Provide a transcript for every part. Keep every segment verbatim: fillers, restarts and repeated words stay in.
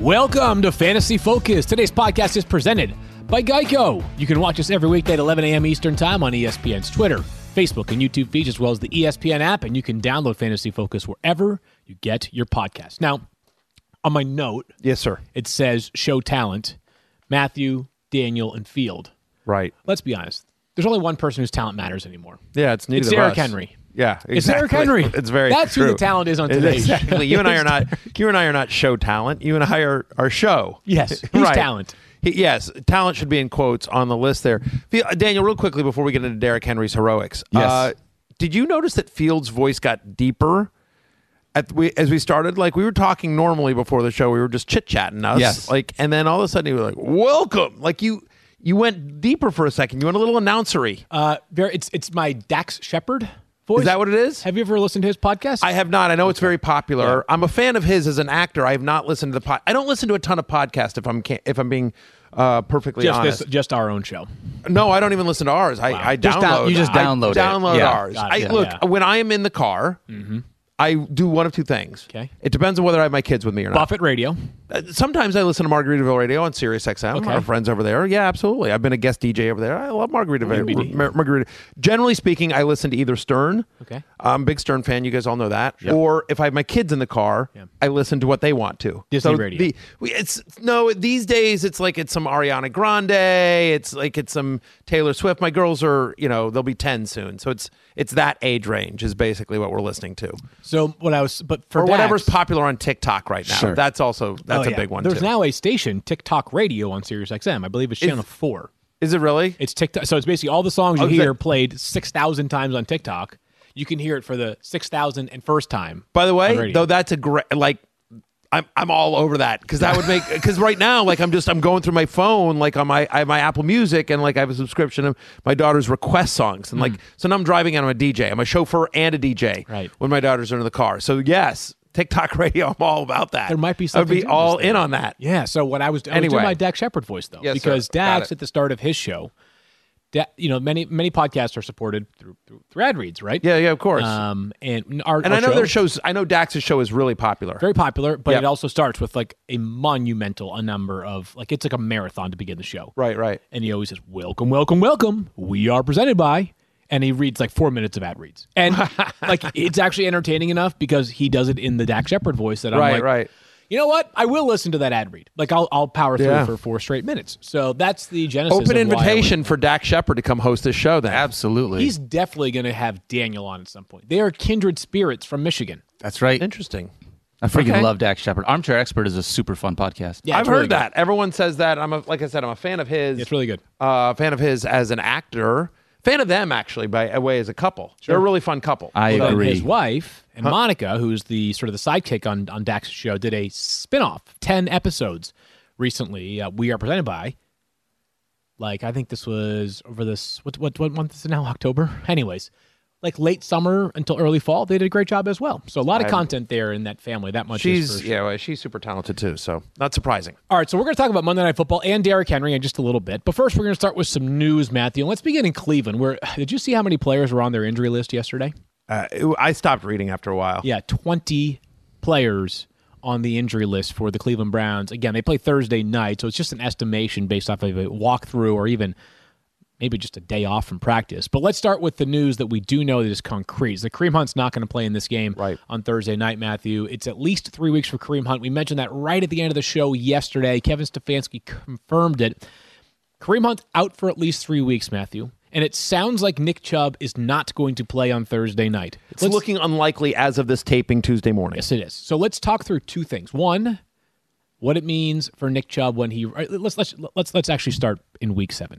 Welcome to Fantasy Focus. Today's podcast is presented by Geico. You can watch us every weekday at eleven a.m. Eastern Time on E S P N's Twitter, Facebook, and YouTube feeds, as well as the E S P N app, and you can download Fantasy Focus wherever you get your podcast. Now, on my note, yes, sir, it says show talent, Matthew, Daniel, and Field. Right. Let's be honest. There's only one person whose talent matters anymore. Yeah, it's neither It's of Derrick us. Henry. Yeah, exactly. It's Derrick Henry. It's very That's true. who the talent is on today's exactly. show. You and I are not. You and I are not show talent. You and I are, are show. Yes, he's right. talent. He, yes, talent should be in quotes on the list there. Daniel, real quickly before we get into Derrick Henry's heroics. Yes. Uh, did you notice that Fields' voice got deeper at we as we started? Like we were talking normally before the show. We were just chit chatting us. Yes. Like, and then all of a sudden he was like, "Welcome!" Like you. You went deeper for a second. You went a little announcery. Uh, very, it's it's my Dax Shepard voice. Is that what it is? Have you ever listened to his podcast? I have not. I know it's very popular. Yeah. I'm a fan of his as an actor. I have not listened to the pod. I don't listen to a ton of podcasts if I'm ca- if I'm being uh, perfectly just honest. this, just our own show. No, I don't even listen to ours. I, Wow. I Just download. down- you just download it. I download Yeah. ours. Got I, it. Yeah. look, Yeah. when I am in the car, I do one of two things. Okay. It depends on whether I have my kids with me or not. Buffett Radio. Uh, Sometimes I listen to Margaritaville Radio on Sirius X M. Okay. Our friends over there. Yeah, absolutely. I've been a guest D J over there. I love Margaritaville. M B D. Mar- Margarita. Generally speaking, I listen to either Stern. Okay. I'm a big Stern fan. You guys all know that. Or if I have my kids in the car, Yeah. I listen to what they want to. Disney so Radio. The, we, it's no. These days, it's like it's some Ariana Grande. It's like it's some Taylor Swift. My girls are, you know, they'll be ten soon. So it's it's that age range is basically what we're listening to. So what I was, but for Or whatever's Dax, popular on TikTok right now. Sure. That's also that's oh, a yeah. big one There's too. now a station, TikTok Radio, on Sirius X M. I believe it's channel four. Is it really? It's TikTok. So it's basically all the songs you Oh, hear that- played six thousand times on TikTok. You can hear it for the six thousand and first time. By the on way, radio. though, that's a great like. I'm I'm all over that because that would make because right now like I'm just I'm going through my phone like on my I have my Apple Music and like I have a subscription of my daughter's request songs and like so now I'm driving and I'm a D J. I'm a chauffeur and a D J Right. when my daughters are in the car. So yes, TikTok Radio, I'm all about that. There might be I would something be to all this in there. on that. Yeah. So what I was, I was Anyway. doing my Dax Shepard voice though, Yes, because sir. Got Dax it. at the start of his show, da, you know, many many podcasts are supported through through, through ad reads, right? Yeah, yeah, of course. Um, and our and our I know show, their shows. I know Dax's show is really popular. very popular, but Yep. it also starts with like a monumental a number of like it's like a marathon to begin the show. Right, right. And he always says, "Welcome, welcome, welcome. We are presented by," and he reads like four minutes of ad reads, and like it's actually entertaining enough because he does it in the Dax Shepard voice that I'm Right, like, right. you know what? I will listen to that ad read. Like I'll I'll power through Yeah. for four straight minutes. So that's the genesis. Open of why I invitation went- for Dax Shepard to come host this show. Then Absolutely. He's definitely going to have Daniel on at some point. They are kindred spirits from Michigan. That's right. interesting. I freaking Okay. love Dax Shepard. Armchair Expert is a super fun podcast. Yeah, I've it's heard really good. that. Everyone says that. I'm a, like I said, I'm a fan of his. It's really good. uh, fan of his as an actor. Fan of them actually, by a way, as a couple. They're a really fun couple. I So agree. his wife and Monica, who's the sort of the sidekick on on Dax's show, did a spinoff, ten episodes recently. Uh, we are presented by. Like I think this was over this what what what month is it now? October. Anyways, like late summer until early fall, they did a great job as well. So a lot of I- content there in that family. That much. is She's for sure. yeah, well, she's super talented too. So not surprising. All right, so we're going to talk about Monday Night Football and Derrick Henry in just a little bit. But first, we're going to start with some news, Matthew. And let's begin in Cleveland. Where did you see how many players were on their injury list yesterday? Uh, it- I stopped reading after a while. Yeah, twenty players on the injury list for the Cleveland Browns. Again, they play Thursday night, so it's just an estimation based off of a walkthrough or even maybe just a day off from practice. But let's start with the news that we do know that is concrete. The Kareem Hunt's not going to play in this game Right. on Thursday night, Matthew. It's at least three weeks for Kareem Hunt. We mentioned that right at the end of the show yesterday. Kevin Stefanski confirmed it. Kareem Hunt out for at least three weeks, Matthew. And it sounds like Nick Chubb is not going to play on Thursday night. It's looking unlikely as of this taping Tuesday morning. Yes, it is. So let's talk through two things. One, what it means for Nick Chubb when he let's let's let's let's actually start in week seven.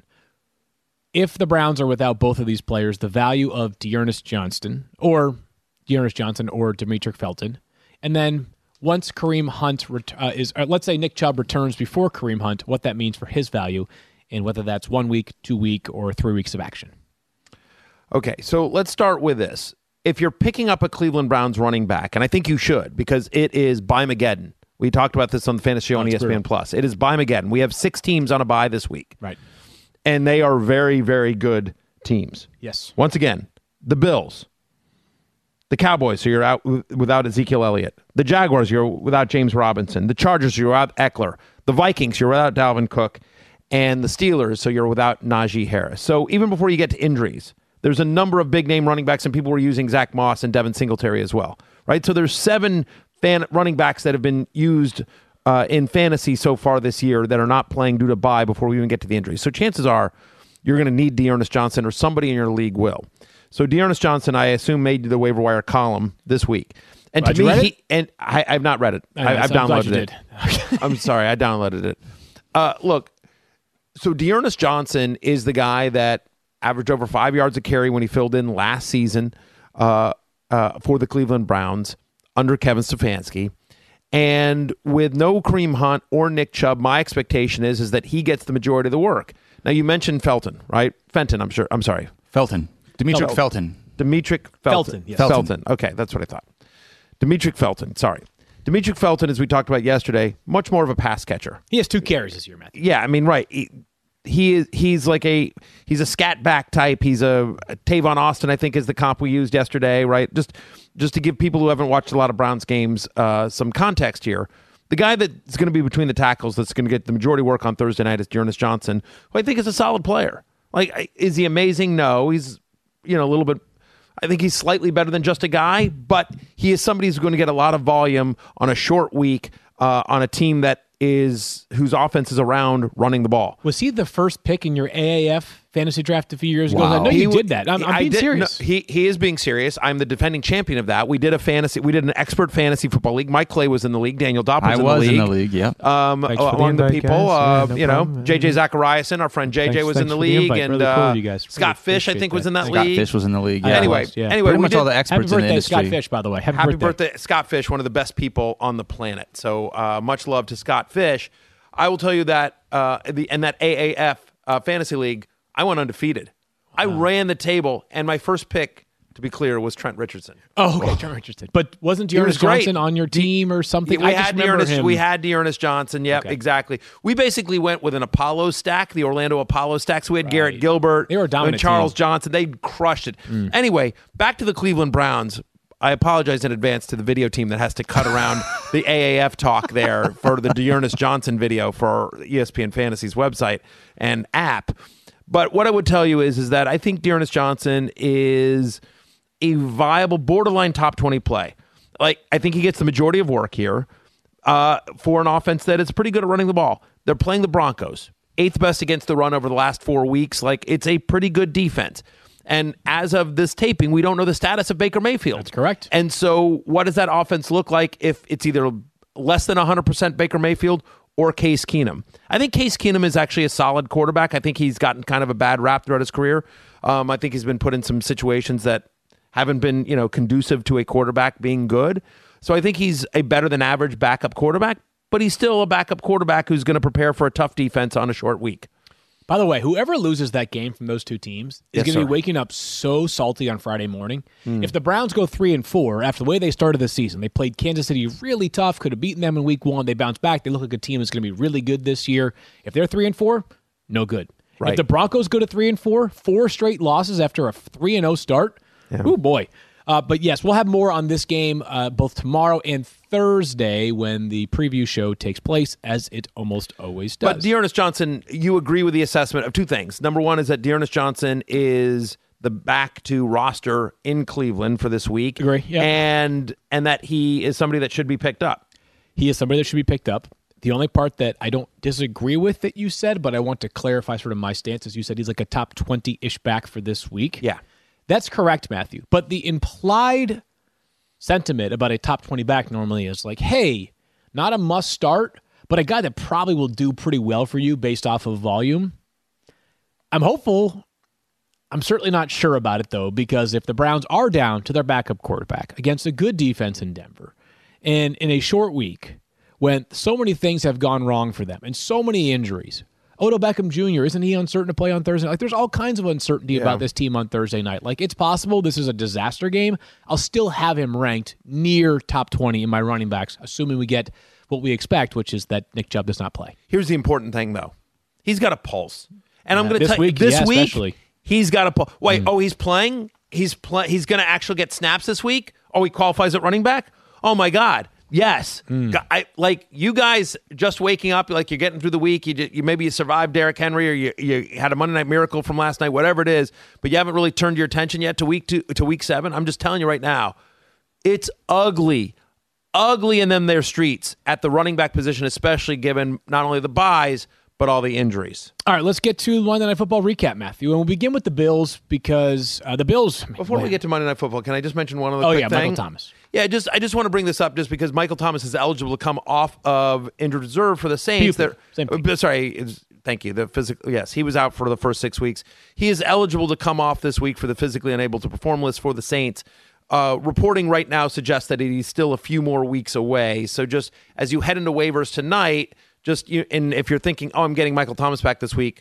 If the Browns are without both of these players, the value of Dearness Johnston or Dearness Johnson or Demetric Felton, and then once Kareem Hunt ret- uh, is, or let's say Nick Chubb returns before Kareem Hunt, what that means for his value, and whether that's one week, two week, or three weeks of action. Okay, so let's start with this. If you're picking up a Cleveland Browns running back, and I think you should, because it is Bimageddon. We talked about this on the Fantasy Show on E S P N Plus. It is Bimageddon. We have six teams on a bye this week. Right. And they are very, very good teams. Yes. Once again, the Bills, The Cowboys, so you're out w- without Ezekiel Elliott. The Jaguars, you're without James Robinson. The Chargers, you're without Eckler. The Vikings, you're without Dalvin Cook. And the Steelers, so you're without Najee Harris. So even before you get to injuries, there's a number of big-name running backs, and people were using Zach Moss and Devin Singletary as well, right? So there's seven fan running backs that have been used uh, in fantasy so far this year that are not playing due to bye before we even get to the injuries. So chances are you're going to need Dearness Johnson, or somebody in your league will. So Dearness Johnson, I assume, made the waiver wire column this week. And Glad to you me, read he, it? and I, I've not read it. I know, I, I've so I'm glad downloaded you it. did. I'm sorry, I downloaded it. Uh, look, so Dearness Johnson is the guy that averaged over five yards a carry when he filled in last season uh, uh, for the Cleveland Browns under Kevin Stefanski. And with no Kareem Hunt or Nick Chubb, my expectation is, is that he gets the majority of the work. Now, you mentioned Felton, right? Fenton, I'm sure. I'm sorry. Felton. Demetric Felton. Felton. Demetric Felton. Felton, yes. Felton. Felton. Okay, that's what I thought. Demetric Felton, sorry. Demetric Felton, as we talked about yesterday, much more of a pass catcher. He has two carries this year, Matthew. Yeah, I mean, right. He, he is he's like a he's a scat back type. He's a, a Tavon Austin, I think, is the comp we used yesterday, right? Just just to give people who haven't watched a lot of Browns games uh, some context here. The guy that's going to be between the tackles that's going to get the majority work on Thursday night is Dearness Johnson, who I think is a solid player. Like, is he amazing? No. He's, you know, a little bit, I think he's slightly better than just a guy, but he is somebody who's going to get a lot of volume on a short week uh, on a team that is, whose offense is around running the ball. Was he the first pick in your A A F fantasy draft a few years ago? Wow. I know He you w- did that. I'm, I'm I being did- serious. no, he he is being serious. I'm the defending champion of that. We did a fantasy. We did an expert fantasy football league. Mike Clay was in the league. Daniel Dopp was, I in, was the league. in the league, yeah. Um, Thanks for the among the, invite, people, guys. uh, Yeah, no you know, problem. J J Zachariasen, our friend J J Thanks- was in thanks the for the league, invite. and Really cool uh, of you guys. Scott Really Fish, I appreciate think, was that. in that Scott league. Fish was in the league. Yeah, Yeah. Anyway, was, yeah. anyway, Pretty we much did- all the Happy experts in the birthday, industry. Scott Fish, by the way. Happy, Happy birthday. birthday, Scott Fish, one of the best people on the planet. So uh, much love to Scott Fish. I will tell you that uh, the and that A A F uh, fantasy league, I went undefeated. I ran the table, and my first pick, to be clear, was Trent Richardson. Oh, okay. Trent Richardson. But wasn't He was Dearness great. Johnson on your team or something? We I just had remember Dearness, him. we had Dearness Johnson. Yep, Okay. exactly. We basically went with an Apollo stack, the Orlando Apollo stack. So we had Garrett Gilbert, They were a dominant and Charles team. Johnson. They crushed it. Anyway, back to the Cleveland Browns. I apologize in advance to the video team that has to cut around the A A F talk there for the Dearness Johnson video for E S P N Fantasy's website and app. But what I would tell you is, is that I think Dearness Johnson is a viable borderline top twenty play. Like, I think he gets the majority of work here uh, for an offense that is pretty good at running the ball. They're playing the Broncos, eighth best against the run over the last four weeks. Like, it's a pretty good defense. And as of this taping, we don't know the status of Baker Mayfield. That's correct. And so what does that offense look like if it's either less than one hundred percent Baker Mayfield or Case Keenum? I think Case Keenum is actually a solid quarterback. I think he's gotten kind of a bad rap throughout his career. Um, I think he's been put in some situations that haven't been, you know, conducive to a quarterback being good. So I think he's a better than average backup quarterback, but he's still a backup quarterback who's going to prepare for a tough defense on a short week. By the way, whoever loses that game from those two teams is Yes, going to sir. be waking up so salty on Friday morning. Hmm. If the Browns go three and four after the way they started the season, they played Kansas City really tough, could have beaten them in week one. They bounced back. They look like a team that's going to be really good this year. If they're three and four, no good. Right. If the Broncos go to three and four, four straight losses after a three and zero start. Oh boy. Uh, but yes, we'll have more on this game uh, both tomorrow and Thursday when the preview show takes place, as it almost always does. But Dearness Johnson, you agree with the assessment of two things. Number one is that Dearness Johnson is the back to roster in Cleveland for this week. Agree, yeah. And and that he is somebody that should be picked up. He is somebody that should be picked up. The only part that I don't disagree with that you said, but I want to clarify sort of my stance, is you said he's like a top twenty-ish back for this week. Yeah. That's correct, Matthew. But the implied sentiment about a top twenty back normally is like, hey, not a must start, but a guy that probably will do pretty well for you based off of volume. I'm hopeful. I'm certainly not sure about it, though, because if the Browns are down to their backup quarterback against a good defense in Denver, and in a short week, when so many things have gone wrong for them and so many injuries, Odell Beckham Junior, isn't he uncertain to play on Thursday? Like, there's all kinds of uncertainty Yeah. about this team on Thursday night. Like, it's possible this is a disaster game. I'll still have him ranked near top twenty in my running backs, assuming we get what we expect, which is that Nick Chubb does not play. Here's the important thing, though. He's got a pulse. And I'm Yeah, going to this tell you, week, this yeah, week, especially. he's got a pulse. Wait, oh, he's playing? He's play- He's going to actually get snaps this week? Oh, he qualifies at running back? Oh, my God. Yes. Mm. I, like, you guys just waking up, like you're getting through the week. You, did, you Maybe you survived Derrick Henry or you, you had a Monday Night Miracle from last night, whatever it is, but you haven't really turned your attention yet to week two, to week seven. I'm just telling you right now, it's ugly. Ugly in them their streets at the running back position, especially given not only the buys, but all the injuries. All right, let's get to Monday Night Football recap, Matthew. And we'll begin with the Bills because uh, the Bills... Before we get to Monday Night Football, can I just mention one other oh, quick yeah, thing? Michael Thomas. Yeah, just I just want to bring this up just because Michael Thomas is eligible to come off of injured reserve for the Saints. Pew, pew. Same thing. Uh, sorry, it's, thank you. The physical, yes, he was out for the first six weeks. He is eligible to come off this week for the physically unable to perform list for the Saints. Uh, reporting right now suggests that he's still a few more weeks away. So just as you head into waivers tonight, just you, and if you're thinking, oh, I'm getting Michael Thomas back this week,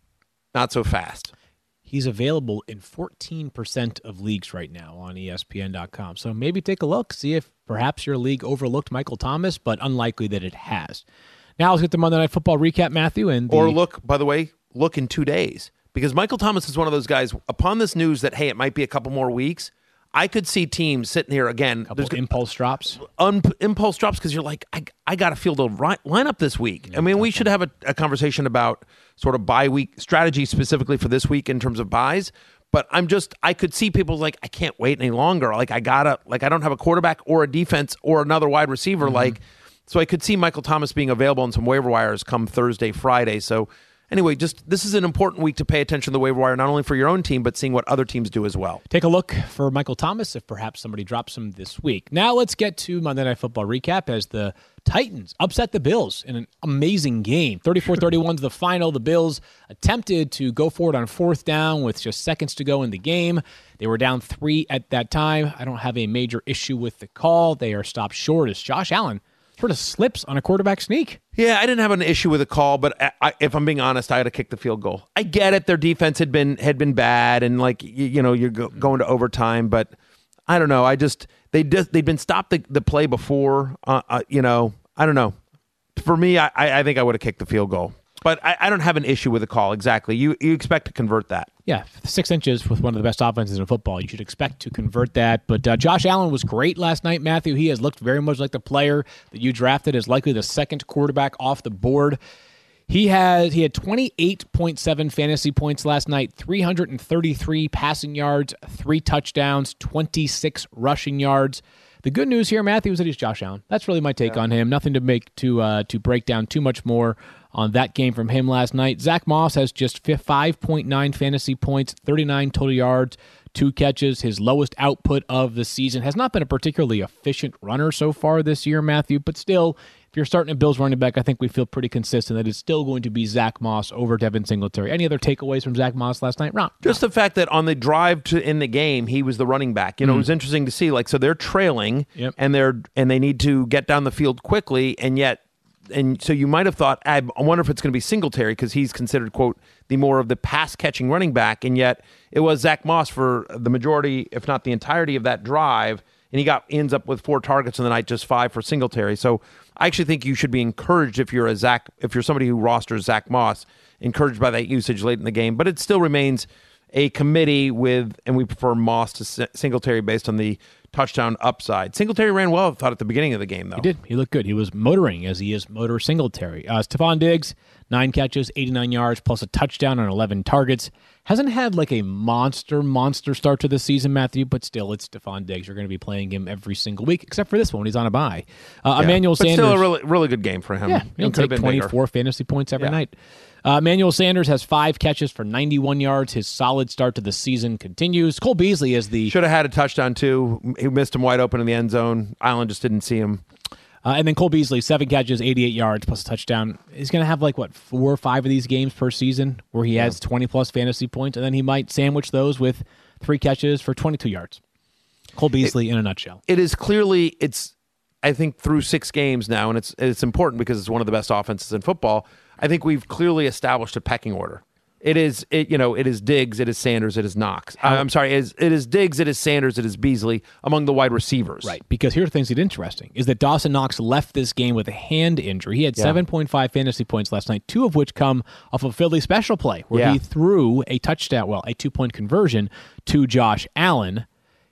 not so fast. He's available in fourteen percent of leagues right now on E S P N dot com. So maybe take a look, see if perhaps your league overlooked Michael Thomas, but unlikely that it has. Now let's get the Monday Night Football recap, Matthew. And the- Or look, by the way, look in two days. Because Michael Thomas is one of those guys, upon this news that, hey, it might be a couple more weeks, I could see teams sitting here again. couple There's impulse drops. un- impulse drops because you're like, I, I got to field a ri- lineup this week. I mean, we should have a, a conversation about sort of bye week strategy specifically for this week in terms of buys. But I'm just, I could see people like, I can't wait any longer. Like, I gotta, like, I don't have a quarterback or a defense or another wide receiver. Mm-hmm. Like, so I could see Michael Thomas being available on some waiver wires come Thursday, Friday. So anyway, just this is an important week to pay attention to the waiver wire, not only for your own team, but seeing what other teams do as well. Take a look for Michael Thomas if perhaps somebody drops him this week. Now let's get to Monday Night Football recap as the Titans upset the Bills in an amazing game. thirty-four thirty-one is the final. The Bills attempted to go forward on fourth down with just seconds to go in the game. They were down three at that time. I don't have a major issue with the call. They are stopped short as Josh Allen sort of slips on a quarterback sneak. Yeah, I didn't have an issue with the call, but I, I, if I'm being honest, I had to kick the field goal. I get it; their defense had been had been bad, and like you, you know, you're go, going to overtime. But I don't know. I just they just they'd been stopped the, the play before. Uh, uh, you know, I don't know. For me, I, I think I would have kicked the field goal, but I, I don't have an issue with the call. Exactly, you you expect to convert that. Yeah, six inches with one of the best offenses in football. You should expect to convert that. But uh, Josh Allen was great last night, Matthew. He has looked very much like the player that you drafted as likely the second quarterback off the board. He has he had twenty-eight point seven fantasy points last night, three hundred thirty-three passing yards, three touchdowns, twenty-six rushing yards. The good news here, Matthew, is that he's Josh Allen. That's really my take yeah. on him. Nothing to make to uh, to break down too much more on that game from him last night. Zach Moss has just five point nine fantasy points, thirty-nine total yards, two catches. His lowest output of the season. Has not been a particularly efficient runner so far this year, Matthew, but still, if you're starting a Bills running back, I think we feel pretty consistent that it's still going to be Zach Moss over Devin Singletary. Any other takeaways from Zach Moss last night? Ron? Just the fact that on the drive to in the game, he was the running back. You know, mm. it was interesting to see. Like, so they're trailing, yep. and they're and they need to get down the field quickly, and yet, and so you might have thought, I wonder if it's going to be Singletary because he's considered, quote, the more of the pass catching running back, and yet it was Zach Moss for the majority, if not the entirety of that drive. And he got ends up with four targets in the night, just five for Singletary. So I actually think you should be encouraged if you're a Zach, if you're somebody who rosters Zach Moss, encouraged by that usage late in the game. But it still remains a committee with, and we prefer Moss to Singletary based on the touchdown upside. Singletary ran well, I thought, at the beginning of the game, though. He did. He looked good. He was motoring as he is motor Singletary. Uh, Stephon Diggs, nine catches, eighty-nine yards, plus a touchdown on eleven targets. Hasn't had like a monster, monster start to the season, Matthew, but still, it's Stephon Diggs. You're going to be playing him every single week, except for this one when he's on a bye. Uh, yeah, Emmanuel but Sanders. still a really, really good game for him. Yeah, he'll take twenty-four bigger. Fantasy points every yeah. night. Uh, Emmanuel Sanders has five catches for ninety-one yards. His solid start to the season continues. Cole Beasley is the... Should have had a touchdown, too. He missed him wide open in the end zone. Island just didn't see him. Uh, and then Cole Beasley, seven catches, eighty-eight yards, plus a touchdown. He's going to have like, what, four or five of these games per season where he has yeah. twenty-plus fantasy points, and then he might sandwich those with three catches for twenty-two yards. Cole Beasley it, in a nutshell. It is clearly, it's, I think, through six games now, and it's it's important because it's one of the best offenses in football. I think we've clearly established a pecking order. It is, it you know, it is Diggs, it is Sanders, it is Knox. How, I'm sorry, it is, it is Diggs, it is Sanders, it is Beasley among the wide receivers. Right, because here's the things that are interesting, is that Dawson Knox left this game with a hand injury. He had yeah. seven point five fantasy points last night, two of which come off a Philly special play, where yeah. he threw a touchdown, well, a two-point conversion to Josh Allen.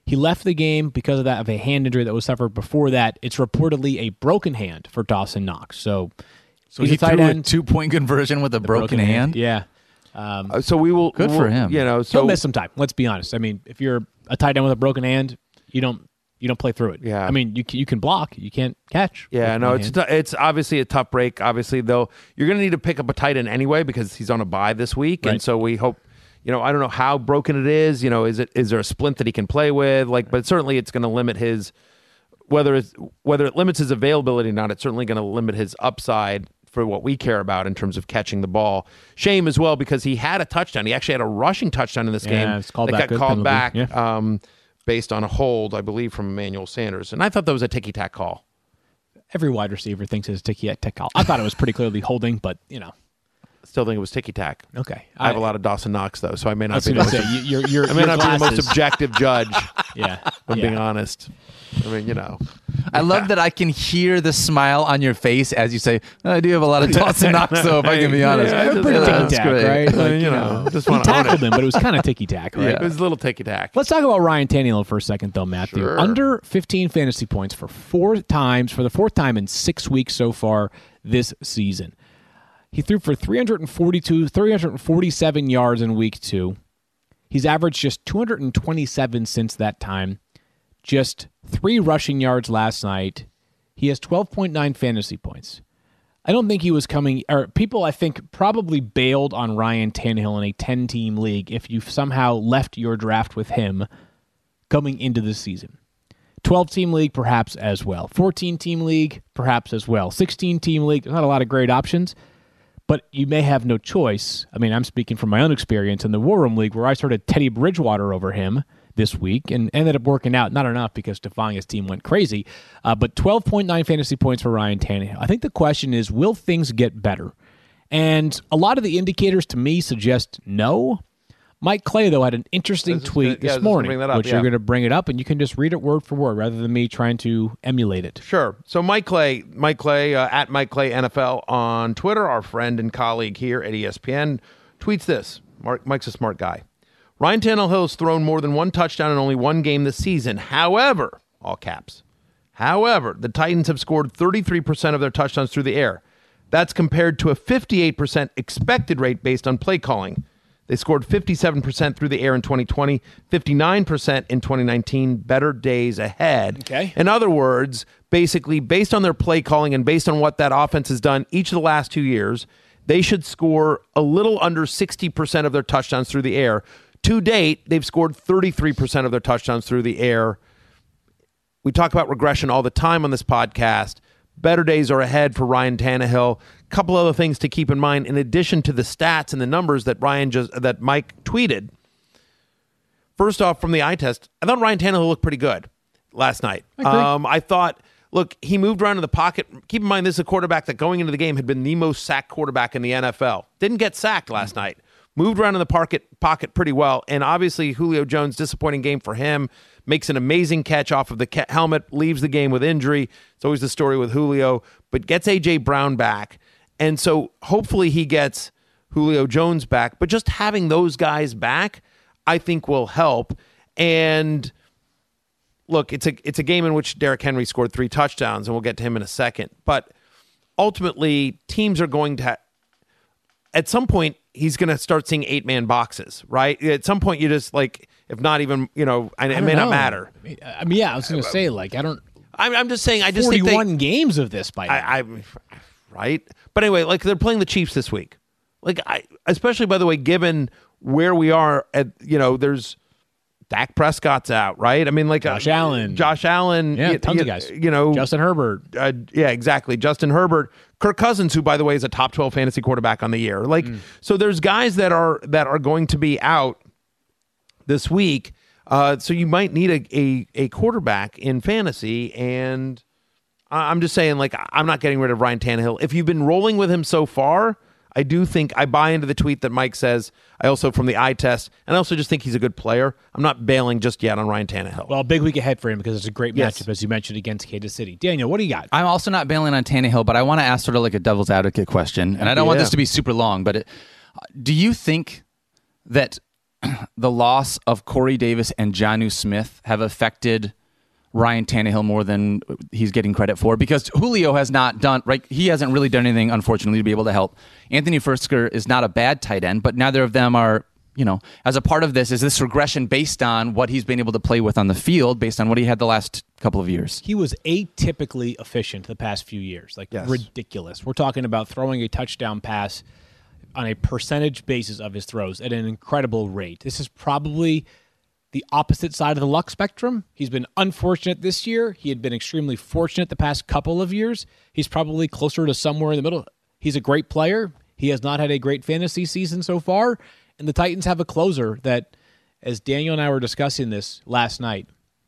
He left the game because of that of a hand injury that was suffered before that. It's reportedly a broken hand for Dawson Knox. So, So he's he a tight threw a end. two-point conversion with a broken, hand? Yeah. Um, Uh, so we will. Good we'll- for him. You know, so he'll miss some time. Let's be honest. I mean, if you're a tight end with a broken hand, you don't you don't play through it. Yeah. I mean, you can, you can block, you can't catch. Yeah, with no, one it's hand. t- it's obviously a tough break. Obviously, though, you're going to need to pick up a tight end anyway because he's on a bye this week, Right. and so we hope. You know, I don't know how broken it is. You know, is it is there a splint that he can play with? Like, but certainly it's going to limit his whether it's whether it limits his availability or not. It's certainly going to limit his upside for what we care about in terms of catching the ball. Shame as well because he had a touchdown. He actually had a rushing touchdown in this Yeah, game it's called that back. got Good called penalty. back Yeah. um, based on a hold, I believe, from Emmanuel Sanders, and I thought that was a ticky tack call. Every wide receiver thinks it's ticky at tick call. I thought it was pretty clearly holding, but you know, Still think it was ticky tack. okay. I have a lot of Dawson Knox though, so I may I not was be. The going to most, say you- you're you're I may your not be the most glasses- objective judge. Yeah, If I'm yeah. being honest. I mean, you know. I love that I can hear the smile on your face as you say, I do have a lot of Dawson Knox, though, if I can be honest. Yeah, Pretty Yeah, ticky that's tack, great. right? Uh, Like, you you know, know, just he want to own tackled it. him, but it was kind of ticky tack, right? Yeah. It was a little ticky tack. Let's talk about Ryan Tannehill for a second, though, Matthew. Sure. Under fifteen fantasy points for four times, for the fourth time in six weeks so far this season. He threw for three forty-two, three forty-seven yards in week two. He's averaged just two hundred twenty-seven since that time. Just three rushing yards last night. He has twelve point nine fantasy points. I don't think he was coming, or people I think probably bailed on Ryan Tannehill in a ten-team league if you somehow left your draft with him coming into the season. twelve-team league, perhaps as well. fourteen-team league, perhaps as well. sixteen-team league, there's not a lot of great options, but you may have no choice. I mean, I'm speaking from my own experience in the War Room League where I started Teddy Bridgewater over him this week and ended up working out. Not enough because Stefania's team went crazy, uh, but twelve point nine fantasy points for Ryan Tannehill. I think the question is, will things get better? And a lot of the indicators to me suggest no. Mike Clay, though, had an interesting I was just tweet gonna- yeah, I this was just gonna morning, bring that up, which yeah. you're going to bring it up, and you can just read it word for word rather than me trying to emulate it. Sure. So Mike Clay, Mike Clay uh, at Mike Clay N F L on Twitter, our friend and colleague here at E S P N, tweets this. Mark, Mike's a smart guy. Ryan Tannehill has thrown more than one touchdown in only one game this season. However, all caps. However, the Titans have scored thirty-three percent of their touchdowns through the air. That's compared to a fifty-eight percent expected rate based on play calling. They scored fifty-seven percent through the air in twenty twenty, fifty-nine percent in twenty nineteen. Better days ahead. Okay. In other words, basically, based on their play calling and based on what that offense has done each of the last two years, they should score a little under sixty percent of their touchdowns through the air. To date, they've scored thirty-three percent of their touchdowns through the air. We talk about regression all the time on this podcast. Better days are ahead for Ryan Tannehill. A couple other things to keep in mind, in addition to the stats and the numbers that Ryan just that Mike tweeted. First off, from the eye test, I thought Ryan Tannehill looked pretty good last night. I agree. Um, I thought, look, he moved around in the pocket. Keep in mind, this is a quarterback that going into the game had been the most sacked quarterback in the N F L. Didn't get sacked last night. Moved around in the pocket, pocket pretty well. And obviously, Julio Jones, disappointing game for him. Makes an amazing catch off of the ca- helmet, leaves the game with injury. It's always the story with Julio, but gets A J Brown back. And so hopefully he gets Julio Jones back. But just having those guys back, I think will help. And look, it's a it's a game in which Derrick Henry scored three touchdowns, and we'll get to him in a second. But ultimately, teams are going to ha- at some point, he's going to start seeing eight-man boxes, right? At some point, you just, like, if not even, you know, and it I may don't not know. matter. I mean, yeah, I was going to say, like, I don't. I'm, I'm just saying, I just think forty-one they, games of this by now. I, I, right? But anyway, like, they're playing the Chiefs this week. Like, I, especially, by the way, given where we are at, you know, there's Dak Prescott's out, right? I mean, like Josh uh, Allen. Josh Allen, Yeah, you, tons you, of guys. You know, Justin Herbert. uh, yeah, exactly. Justin Herbert, Kirk Cousins, who by the way is a top twelve fantasy quarterback on the year. Like, Mm. so there's guys that are that are going to be out this week. Uh, so you might need a, a a quarterback in fantasy, and I- I'm just saying, like, I'm not getting rid of Ryan Tannehill. If you've been rolling with him so far, I do think I buy into the tweet that Mike says. I also from the eye test, and I also just think he's a good player. I'm not bailing just yet on Ryan Tannehill. Well, big week ahead for him because it's a great Yes. matchup, as you mentioned, against Kansas City. Daniel, what do you got? I'm also not bailing on Tannehill, but I want to ask sort of like a devil's advocate question, and I don't want Yeah. this to be super long, but it, do you think that the loss of Corey Davis and Jonnu Smith have affected Ryan Tannehill more than he's getting credit for, because Julio has not done, right? He hasn't really done anything, unfortunately, to be able to help. Anthony Firkser is not a bad tight end, but neither of them are, you know, as a part of this, is this regression based on what he's been able to play with on the field, based on what he had the last couple of years? He was atypically efficient the past few years, like Yes. ridiculous. We're talking about throwing a touchdown pass on a percentage basis of his throws at an incredible rate. This is probably the opposite side of the luck spectrum. He's been unfortunate this year. He had been extremely fortunate the past couple of years. He's probably closer to somewhere in the middle. He's a great player. He has not had a great fantasy season so far. And the Titans have a closer that, as Daniel and I were discussing this last night,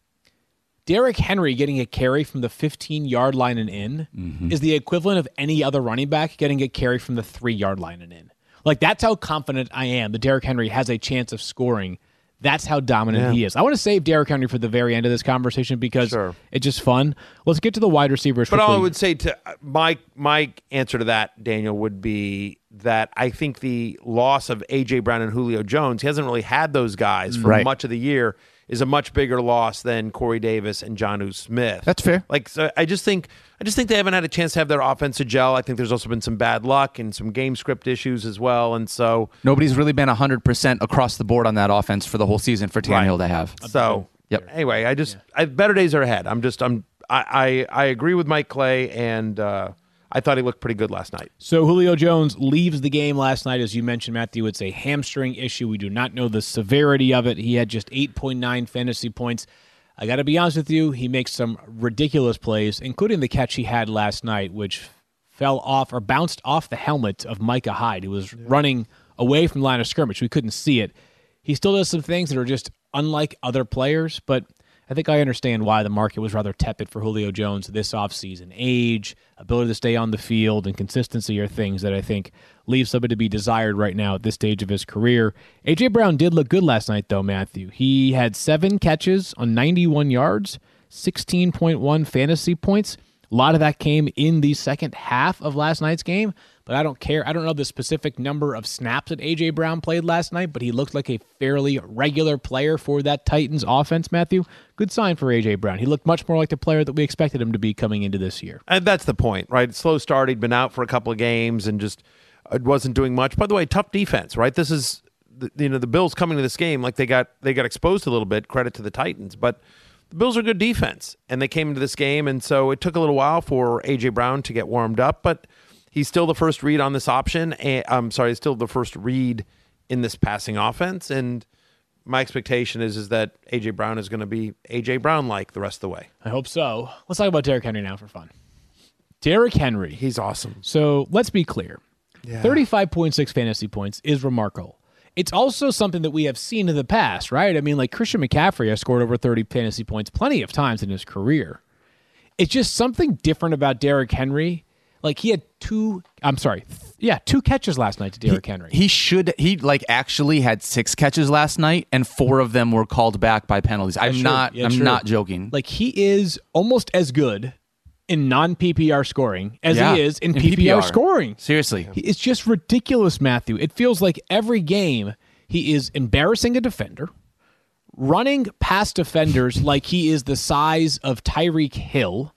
Derrick Henry getting a carry from the fifteen-yard line and in mm-hmm. is the equivalent of any other running back getting a carry from the three-yard line and in. Like, that's how confident I am that Derrick Henry has a chance of scoring. That's how dominant yeah. he is. I want to save Derrick Henry for the very end of this conversation because Sure. it's just fun. Let's get to the wide receivers. But quickly. all I would say to my my answer to that, Daniel, would be that I think the loss of A J Brown and Julio Jones, he hasn't really had those guys for Right. much of the year, is a much bigger loss than Corey Davis and Jonnu Smith. That's fair. Like, so I just think I just think they haven't had a chance to have their offensive gel. I think there's also been some bad luck and some game script issues as well. And so Nobody's really been one hundred percent across the board on that offense for the whole season for Tannehill to have. So Yep. anyway, I just I, better days are ahead. I'm just I'm I I, I agree with Mike Clay, and uh, I thought he looked pretty good last night. So Julio Jones leaves the game last night. As you mentioned, Matthew, it's a hamstring issue. We do not know the severity of it. He had just eight point nine fantasy points. I got to be honest with you, he makes some ridiculous plays, including the catch he had last night, which fell off or bounced off the helmet of Micah Hyde, who was yeah. running away from the line of scrimmage. We couldn't see it. He still does some things that are just unlike other players, but I think I understand why the market was rather tepid for Julio Jones this offseason. Age, ability to stay on the field, and consistency are things that I think leave somebody to be desired right now at this stage of his career. A J Brown did look good last night, though, Matthew. He had seven catches on ninety-one yards, sixteen point one fantasy points. A lot of that came in the second half of last night's game, but I don't care. I don't know the specific number of snaps that A J Brown played last night, but he looked like a fairly regular player for that Titans offense, Matthew. Good sign for A J Brown. He looked much more like the player that we expected him to be coming into this year. And that's the point, right? Slow start. He'd been out for a couple of games and just wasn't doing much. By the way, tough defense, right? This is, you know, the Bills coming to this game, like they got they got exposed a little bit, credit to the Titans, but the Bills are good defense, and they came into this game, and so it took a little while for A J Brown to get warmed up, but he's still the first read on this option. And, I'm sorry, he's still the first read in this passing offense, and my expectation is is that A J Brown is going to be A J Brown-like the rest of the way. I hope so. Let's talk about Derrick Henry now for fun. Derrick Henry. He's awesome. So let's be clear. Yeah. thirty-five point six fantasy points is remarkable. It's also something that we have seen in the past, right? I mean, like Christian McCaffrey has scored over thirty fantasy points plenty of times in his career. It's just something different about Derrick Henry. Like he had two, I'm sorry, th- yeah, two catches last night to Derrick he, Henry. He should, he like actually had six catches last night, and four of them were called back by penalties. I'm That's not, true. Yeah, I'm true. not joking. Like he is almost as good in non-P P R scoring as Yeah, he is in, in P P R, P P R scoring. Seriously. He- It's just ridiculous, Matthew. It feels like every game he is embarrassing a defender, running past defenders like he is the size of Tyreek Hill,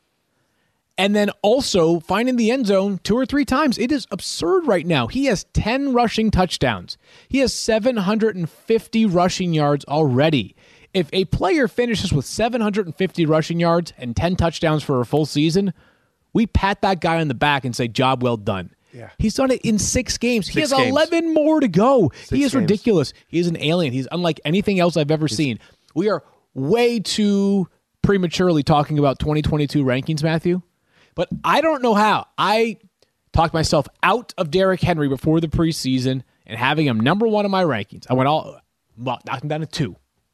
and then also finding the end zone two or three times. It is absurd right now. He has ten rushing touchdowns. He has seven hundred fifty rushing yards already. If a player finishes with seven hundred fifty rushing yards and ten touchdowns for a full season, we pat that guy on the back and say, job well done. Yeah. He's done it in six games. He Six has games. eleven more to go. Six he is games. ridiculous. He is an alien. He's unlike anything else I've ever seen. We are way too prematurely talking about twenty twenty-two rankings, Matthew. But I don't know how. I talked myself out of Derrick Henry before the preseason and having him number one in my rankings. I went all, well, knocked him down to two.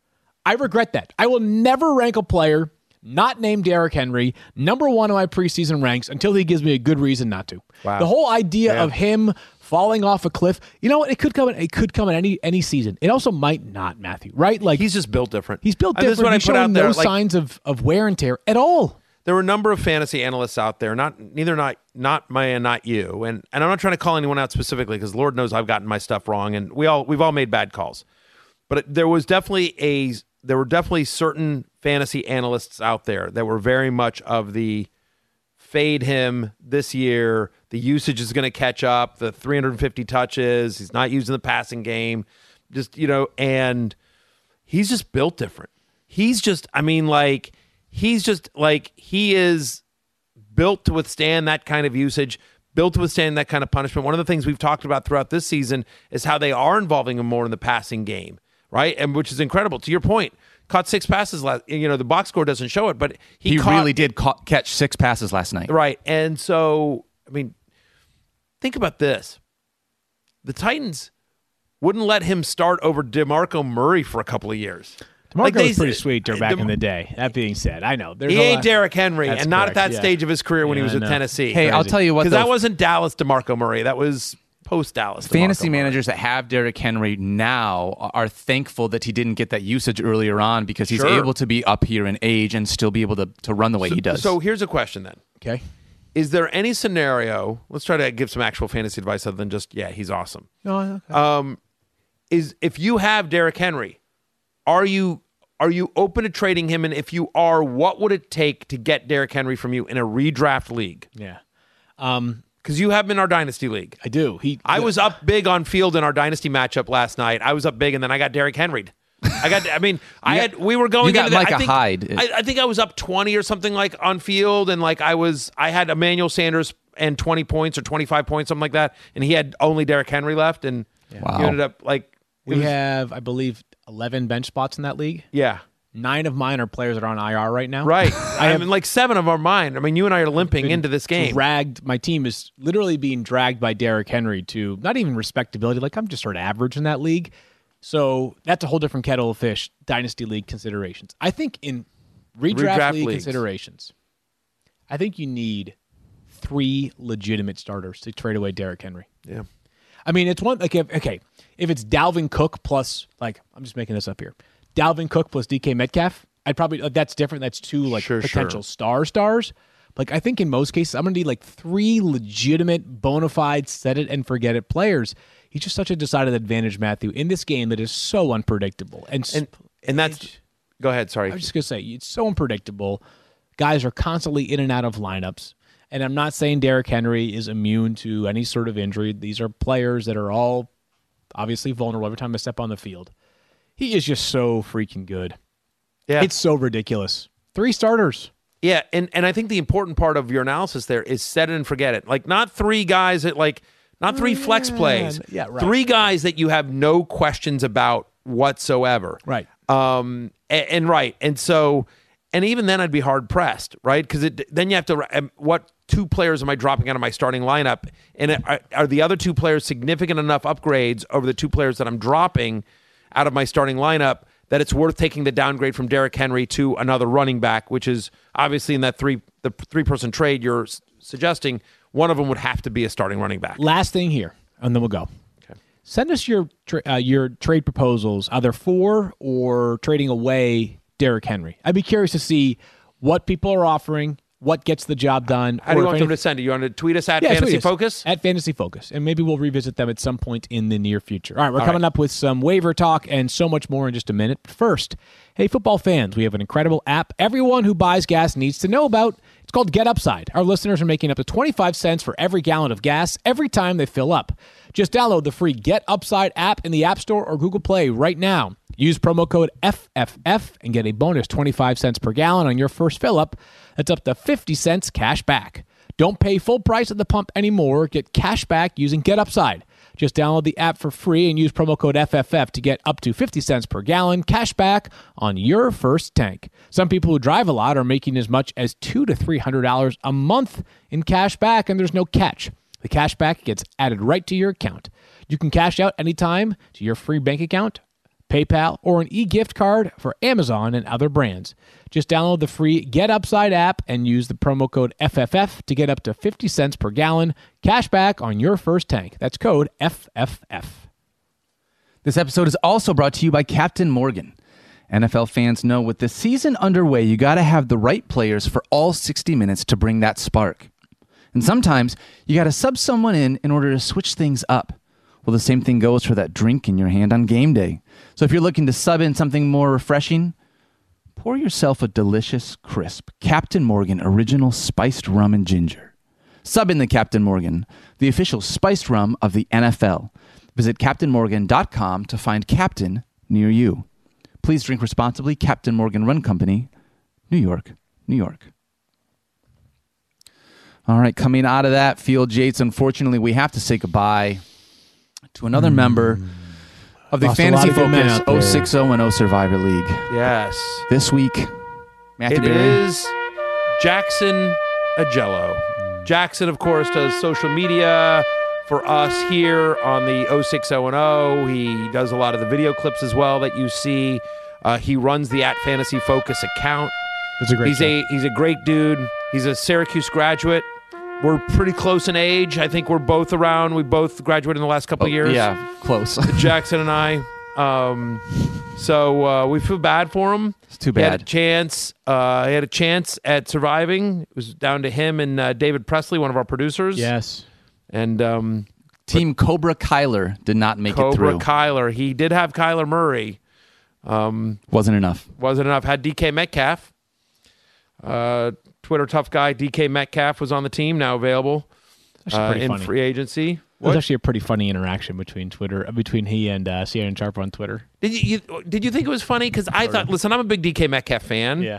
I regret that. I will never rank a player not named Derrick Henry number one in my preseason ranks until he gives me a good reason not to. Wow. The whole idea Yeah. of him falling off a cliff, you know what? It could come. In, it could come in any any season. It also might not, Matthew. Right? Like He's just built different. he's built And different. This is what he's I put showing out there. no like, signs of of wear and tear at all. there were a number of fantasy analysts out there, not neither not not my and not you, and and I'm not trying to call anyone out specifically because Lord knows I've gotten my stuff wrong, and we all we've all made bad calls. but it, there was definitely a there were definitely certain fantasy analysts out there that were very much of the fade him this year. The usage is going to catch up. The three hundred fifty touches. He's not using the passing game. Just, you know, and he's just built different. He's just, I mean, like, he's just like, he is built to withstand that kind of usage, built to withstand that kind of punishment. One of the things we've talked about throughout this season is how they are involving him more in the passing game, right? And which is incredible. To your point, caught six passes last. You know, the box score doesn't show it, but he, he caught, really did ca- catch six passes last night. Right. And so, I mean, think about this. The Titans wouldn't let him start over DeMarco Murray for a couple of years. DeMarco Like they- was pretty sweet there back De- in the day. That being said, I know. There's He a ain't lot- Derrick Henry, That's and not at correct, that yeah. stage of his career when Yeah, he was I with know. Tennessee. Hey, I'll Crazy. tell you what, Because though, that wasn't Dallas DeMarco Murray. That was post-Dallas DeMarco fantasy Murray. managers that have Derrick Henry now are thankful that he didn't get that usage earlier on because he's Sure. able to be up here in age and still be able to, to run the way he does. So here's a question then. Okay. Is there any scenario, let's try to give some actual fantasy advice other than just, yeah, he's awesome. No, okay. Um, is if you have Derrick Henry, are you are you open to trading him? And if you are, what would it take to get Derrick Henry from you in a redraft league? yeah. Um, Because you have him in our dynasty league. I do. He. I was up big on field in our dynasty matchup last night. I was up big, and then I got Derrick Henry'd. I got. I mean, I had. We were going. you got into the, Micah I think, Hyde. I, I think I was up twenty or something like on field, and like I was. I had Emmanuel Sanders and twenty points or twenty-five points, something like that, and he had only Derrick Henry left, and Wow. you ended up like. it We was- have, I believe, eleven bench spots in that league. Yeah. Nine of mine are players that are on I R right now. Right. I have- mean, like seven of our mine. I mean, you and I are limping into this game. Dragged. My team is literally being dragged by Derrick Henry to not even respectability. Like I'm just sort of average in that league. So that's a whole different kettle of fish. Dynasty league considerations. I think in redraft, Redraft league leagues. considerations, I think you need three legitimate starters to trade away Derrick Henry. Yeah. I mean, it's one like if, okay, if it's Dalvin Cook plus like I'm just making this up here, Dalvin Cook plus D K Metcalf, I'd probably like, that's different. That's two like Sure, potential sure. star stars. Like I think in most cases, I'm gonna need like three legitimate, bona fide, set it and forget it players. He's just such a decided advantage, Matthew, in this game that is so unpredictable. And And and that's. Go ahead. Sorry. I was just gonna say it's so unpredictable. Guys are constantly in and out of lineups. And I'm not saying Derrick Henry is immune to any sort of injury. These are players that are all obviously vulnerable every time they step on the field. He is just so freaking good. Yeah. It's so ridiculous. Three starters. Yeah, and, and I think the important part of your analysis there is set it and forget it. Like not three guys that like not three flex plays. Yeah, right. Three guys that you have no questions about whatsoever. Right. Um and, and right. And so and even then I'd be hard pressed, right? Because it then you have to um, what two players am I dropping out of my starting lineup? And are, are the other two players significant enough upgrades over the two players that I'm dropping out of my starting lineup that it's worth taking the downgrade from Derrick Henry to another running back, which is obviously in that three the three person trade you're s- suggesting, one of them would have to be a starting running back. Last thing here, and then we'll go. Okay. Send us your tra- uh, your trade proposals, either for or trading away Derrick Henry. I'd be curious to see what people are offering, what gets the job done. How do or you if want them any- to send it? You want to tweet us at Yeah, Fantasy tweet us Focus? At Fantasy Focus. And maybe we'll revisit them at some point in the near future. All right, we're All coming right. up with some waiver talk and so much more in just a minute. But first, hey, football fans, we have an incredible app everyone who buys gas needs to know about. It's called Get Upside. Our listeners are making up to twenty-five cents for every gallon of gas every time they fill up. Just download the free Get Upside app in the App Store or Google Play right now. Use promo code F F F and get a bonus twenty-five cents per gallon on your first fill up. That's up to fifty cents cash back. Don't pay full price at the pump anymore. Get cash back using Get Upside. Just download the app for free and use promo code F F F to get up to fifty cents per gallon cash back on your first tank. Some people who drive a lot are making as much as two to three hundred dollars a month in cash back, and there's no catch. The cash back gets added right to your account. You can cash out anytime to your free bank account, PayPal, or an e-gift card for Amazon and other brands. Just download the free Get Upside app and use the promo code F F F to get up to fifty cents per gallon cash back on your first tank. That's code F F F. This episode is also brought to you by Captain Morgan. N F L fans know with the season underway, you got to have the right players for all sixty minutes to bring that spark. And sometimes you got to sub someone in in order to switch things up. Well, the same thing goes for that drink in your hand on game day. So if you're looking to sub in something more refreshing, pour yourself a delicious, crisp Captain Morgan Original Spiced Rum and Ginger. Sub in the Captain Morgan, the official spiced rum of the N F L. Visit captain morgan dot com to find Captain near you. Please drink responsibly. Captain Morgan Run Company, New York, New York. All right, coming out of that, Field Yates, unfortunately, we have to say goodbye to another mm. member of the Lost Fantasy of Focus oh six oh and oh Survivor League. Yes. This week, Matthew It Berry. is Jackson Agello. Jackson, of course, does social media for us here on the oh six oh and oh. He does a lot of the video clips as well that you see. Uh, he runs the at Fantasy Focus account. That's a great He's show. a he's a great dude. He's a Syracuse graduate. We're pretty close in age. I think we're both around. We both graduated in the last couple Oh, of years. Yeah, close. Jackson and I. Um, so uh, we feel bad for him. It's too He had a bad. chance. Uh, he had a chance at surviving. It was down to him and uh, David Presley, one of our producers. Yes. And um, Team Cobra Kyler did not make Cobra it through. Kyler. He did have Kyler Murray. Um, Wasn't enough. wasn't enough. Had D K Metcalf. Uh, Twitter tough guy D K Metcalf was on the team, now available Actually uh, pretty in funny. free agency. It was What? actually a pretty funny interaction between Twitter, uh, between he and uh, Shannon Sharp on Twitter. Did you, you did you think it was funny? Because I thought, listen, I'm a big D K Metcalf fan. Yeah.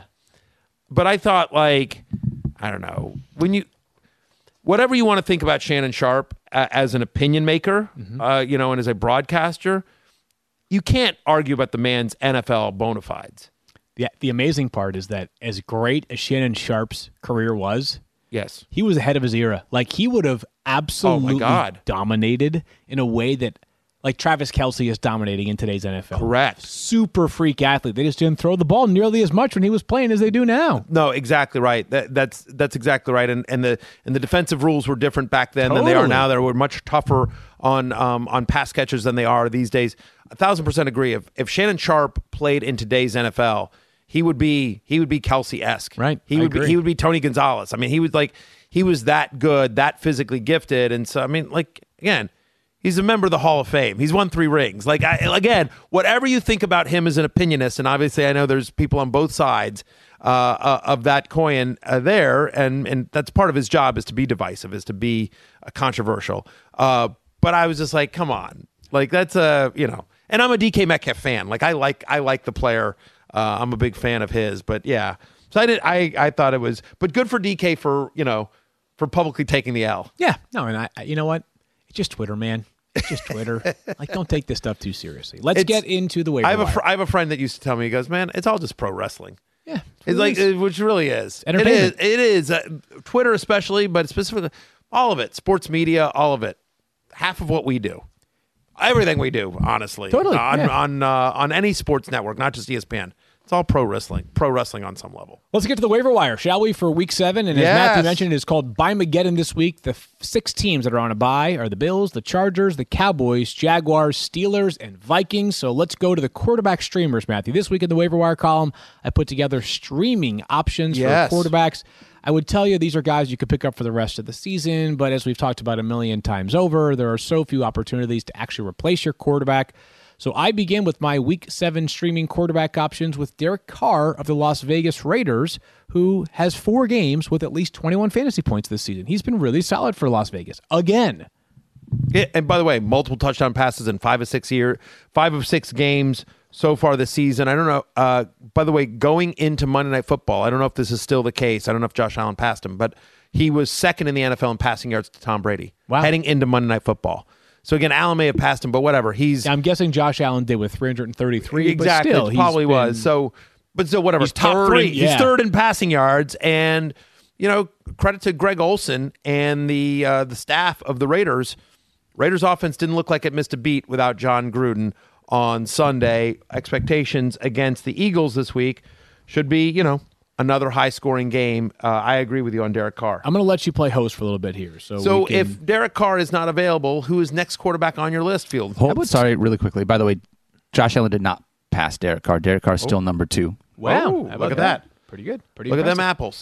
But I thought, like, I don't know, when you, whatever you want to think about Shannon Sharp uh, as an opinion maker, Mm-hmm. uh, you know, and as a broadcaster, you can't argue about the man's N F L bona fides. The, the amazing part is that as great as Shannon Sharp's career was, Yes. he was ahead of his era. Like, he would have absolutely God. dominated in a way that, like, Travis Kelce is dominating in today's N F L. Correct. Super freak athlete. They just didn't throw the ball nearly as much when he was playing as they do now. No, exactly right. That, that's that's exactly right. And and the and the defensive rules were different back then than they are Totally. now. They were much tougher on um, on pass catchers than they are these days. A thousand percent agree. If if Shannon Sharp played in today's N F L, he would be he would be Kelsey-esque. Right. He I would be, agree. he would be Tony Gonzalez. I mean, he was like he was that good, that physically gifted, and so I mean, like again. He's a member of the Hall of Fame. He's won three rings. Like, I, again, whatever you think about him as an opinionist, and obviously I know there's people on both sides uh, uh, of that coin uh, there, and, and that's part of his job is to be divisive, is to be uh, controversial. Uh, but I was just like, come on. Like, that's a, you know, and I'm a D K Metcalf fan. Like, I like I like the player. Uh, I'm a big fan of his. But, yeah. So I did. I, I thought it was, but good for D K for, you know, for publicly taking the L. Yeah. No, and I, I you know what? It's just Twitter, man. It's just Twitter. Like, don't take this stuff too seriously. Let's It's- get into the waiver I have a wire. fr- I have a friend that used to tell me, he goes, man, it's all just pro wrestling. yeah. It's like, it, which really is. It is. Entertainment. It is. Uh, Twitter especially, but specifically, all of it. Sports media, all of it. Half of what we do. Everything we do, honestly. Totally, On, yeah. on, uh, on any sports network, not just E S P N. It's all pro wrestling. Pro wrestling on some level. Let's get to the waiver wire, shall we, for week seven? And as Yes. Matthew mentioned, it's called Buy-Mageddon this week. The f- six teams that are on a bye are the Bills, the Chargers, the Cowboys, Jaguars, Steelers, and Vikings. So let's go to the quarterback streamers, Matthew. This week in the waiver wire column, I put together streaming options Yes. for quarterbacks. I would tell you these are guys you could pick up for the rest of the season, but as we've talked about a million times over, there are so few opportunities to actually replace your quarterback. So I begin with my week seven streaming quarterback options with Derek Carr of the Las Vegas Raiders, who has four games with at least twenty-one fantasy points this season. He's been really solid for Las Vegas. Again. Yeah, and by the way, multiple touchdown passes in five of six year, five of six games so far this season. I don't know. Uh, by the way, going into Monday Night Football, I don't know if this is still the case. I don't know if Josh Allen passed him, but he was second in the N F L in passing yards to Tom Brady. Wow. Heading into Monday Night Football. So again, Allen may have passed him, but whatever. He's I'm guessing Josh Allen did with three hundred thirty-three, exactly but still, it he's probably been- was. So, but so whatever. He's top third three. in- He's yeah. third in passing yards, and you know, credit to Greg Olson and the uh, the staff of the Raiders. Raiders offense didn't look like it missed a beat without John Gruden on Sunday. Expectations against the Eagles this week should be, you know, another high-scoring game. Uh, I agree with you on Derek Carr. I'm going to let you play host for a little bit here. So, So we can- if Derek Carr is not available, who is next quarterback on your list, Field? Hold, sorry, really quickly. By the way, Josh Allen did not pass Derek Carr. Derek Carr is still number two. wow, Oh, how about look at that. Pretty good. Pretty Look at them impressive. apples.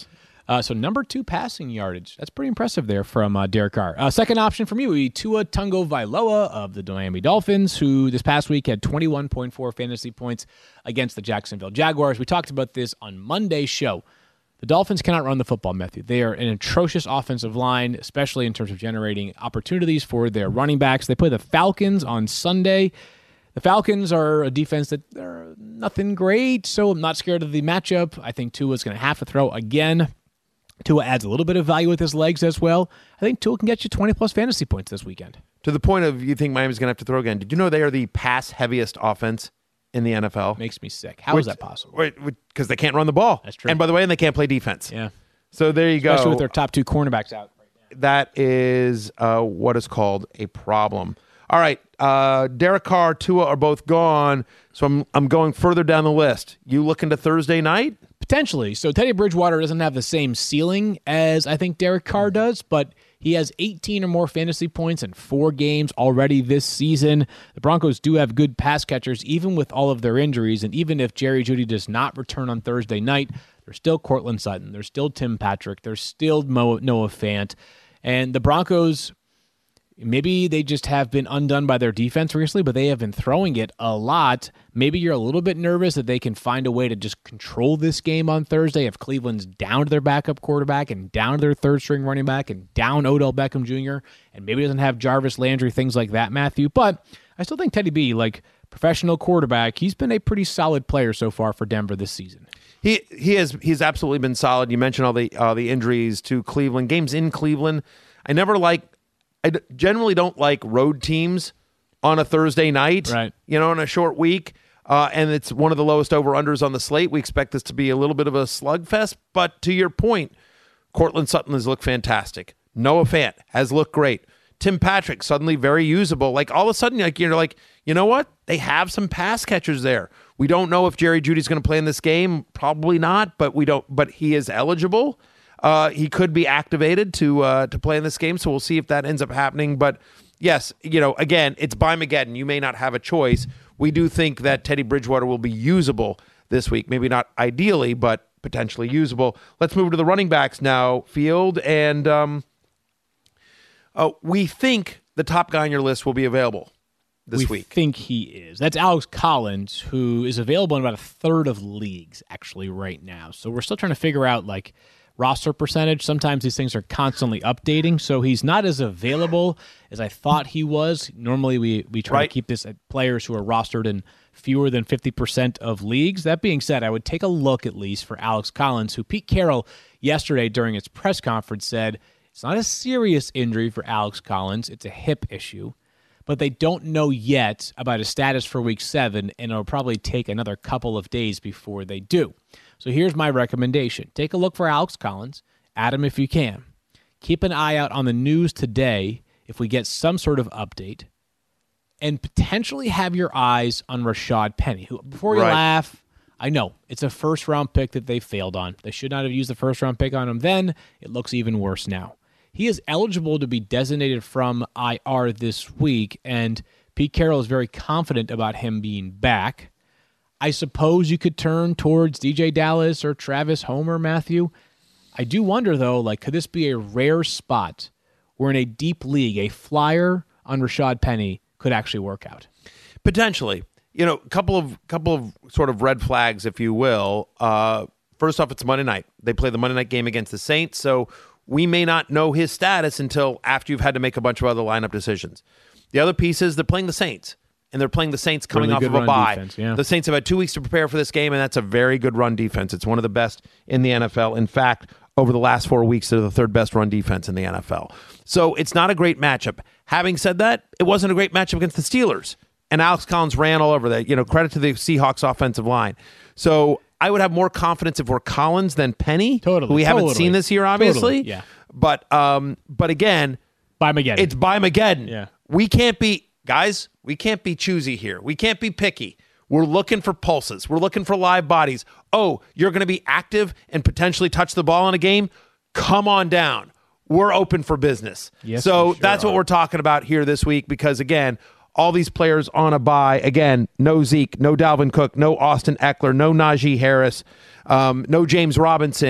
Uh, so number two passing yardage. That's pretty impressive there from uh, Derek Carr. Uh, second option for me would be Tua Tagovailoa of the Miami Dolphins, who this past week had twenty-one point four fantasy points against the Jacksonville Jaguars. We talked about this on Monday's show. The Dolphins cannot run the football, Matthew. They are an atrocious offensive line, especially in terms of generating opportunities for their running backs. They play the Falcons on Sunday. The Falcons are a defense that they're nothing great, so I'm not scared of the matchup. I think Tua's going to have to throw again. Tua adds a little bit of value with his legs as well. I think Tua can get you twenty-plus fantasy points this weekend. To the point of you think Miami's going to have to throw again. Did you know they are the pass-heaviest offense in the N F L? Makes me sick. How is that possible? Because they can't run the ball. That's true. And by the way, and they can't play defense. Yeah. So there you Especially go. Especially with their top two cornerbacks out right now. That is uh, what is called a problem. All right, uh, Derek Carr, Tua are both gone, so I'm I'm going further down the list. You looking to Thursday night? Potentially. So Teddy Bridgewater doesn't have the same ceiling as I think Derek Carr does, but he has eighteen or more fantasy points in four games already this season. The Broncos do have good pass catchers, even with all of their injuries, and even if Jerry Jeudy does not return on Thursday night, there's still Cortland Sutton, there's still Tim Patrick, there's still Mo- Noah Fant, and the Broncos... Maybe they just have been undone by their defense recently, but they have been throwing it a lot. Maybe you're a little bit nervous that they can find a way to just control this game on Thursday if Cleveland's down to their backup quarterback and down to their third-string running back and down Odell Beckham Junior and maybe doesn't have Jarvis Landry, things like that, Matthew. But I still think Teddy B, like professional quarterback, he's been a pretty solid player so far for Denver this season. He he has he's absolutely been solid. You mentioned all the uh, the injuries to Cleveland, games in Cleveland. I never like. I generally don't like road teams on a Thursday night, right? You know, on a short week, uh, and it's one of the lowest over-unders on the slate. We expect this to be a little bit of a slugfest, but to your point, Cortland Sutton has looked fantastic. Noah Fant has looked great. Tim Patrick suddenly very usable. Like all of a sudden, like you're like, you know what? They have some pass catchers there. We don't know if Jerry Jeudy's going to play in this game. Probably not, but we don't. But he is eligible. Uh, he could be activated to uh, to play in this game, so we'll see if that ends up happening. But yes, you know, again, it's Bimageddon. You may not have a choice. We do think that Teddy Bridgewater will be usable this week. Maybe not ideally, but potentially usable. Let's move to the running backs now, Field. And um, uh, we think the top guy on your list will be available this we week. We think he is. That's Alex Collins, who is available in about a third of leagues, actually, right now. So we're still trying to figure out, like, roster percentage. Sometimes these things are constantly updating, so he's not as available as I thought he was. Normally, we, we try right. to keep this at players who are rostered in fewer than fifty percent of leagues. That being said, I would take a look at least for Alex Collins, who Pete Carroll yesterday during his press conference said it's not a serious injury for Alex Collins. It's a hip issue, but they don't know yet about his status for week seven, and it'll probably take another couple of days before they do. So here's my recommendation. Take a look for Alex Collins. Add him if you can. Keep an eye out on the news today if we get some sort of update. And potentially have your eyes on Rashad Penny, who, before you right. laugh, I know it's a first-round pick that they failed on. They should not have used the first-round pick on him then. It looks even worse now. He is eligible to be designated from I R this week, and Pete Carroll is very confident about him being back. I suppose you could turn towards D J Dallas or Travis Homer, Matthew. I do wonder, though, like, could this be a rare spot where in a deep league, a flyer on Rashad Penny could actually work out? Potentially. You know, a couple of couple of sort of red flags, if you will. Uh, first off, it's Monday night. They play the Monday night game against the Saints, so we may not know his status until after you've had to make a bunch of other lineup decisions. The other piece is they're playing the Saints. And they're playing the Saints coming really off of a bye. Defense, yeah. The Saints have had two weeks to prepare for this game, and that's a very good run defense. It's one of the best in the N F L. In fact, over the last four weeks, they're the third best run defense in the N F L. So it's not a great matchup. Having said that, it wasn't a great matchup against the Steelers. And Alex Collins ran all over that. You know, credit to the Seahawks offensive line. So I would have more confidence if we're Collins than Penny. Totally. Who we totally. haven't seen this year, obviously. Totally. Yeah. But um, but again, Bimageddon. It's Bimageddon. Yeah. We can't be, guys, we can't be choosy here. We can't be picky. We're looking for pulses. We're looking for live bodies. Oh, you're going to be active and potentially touch the ball in a game? Come on down. We're open for business. Yes, so sure that's are. what we're talking about here this week because, again, all these players on a bye. Again, no Zeke, no Dalvin Cook, no Austin Eckler, no Najee Harris, um, no James Robinson.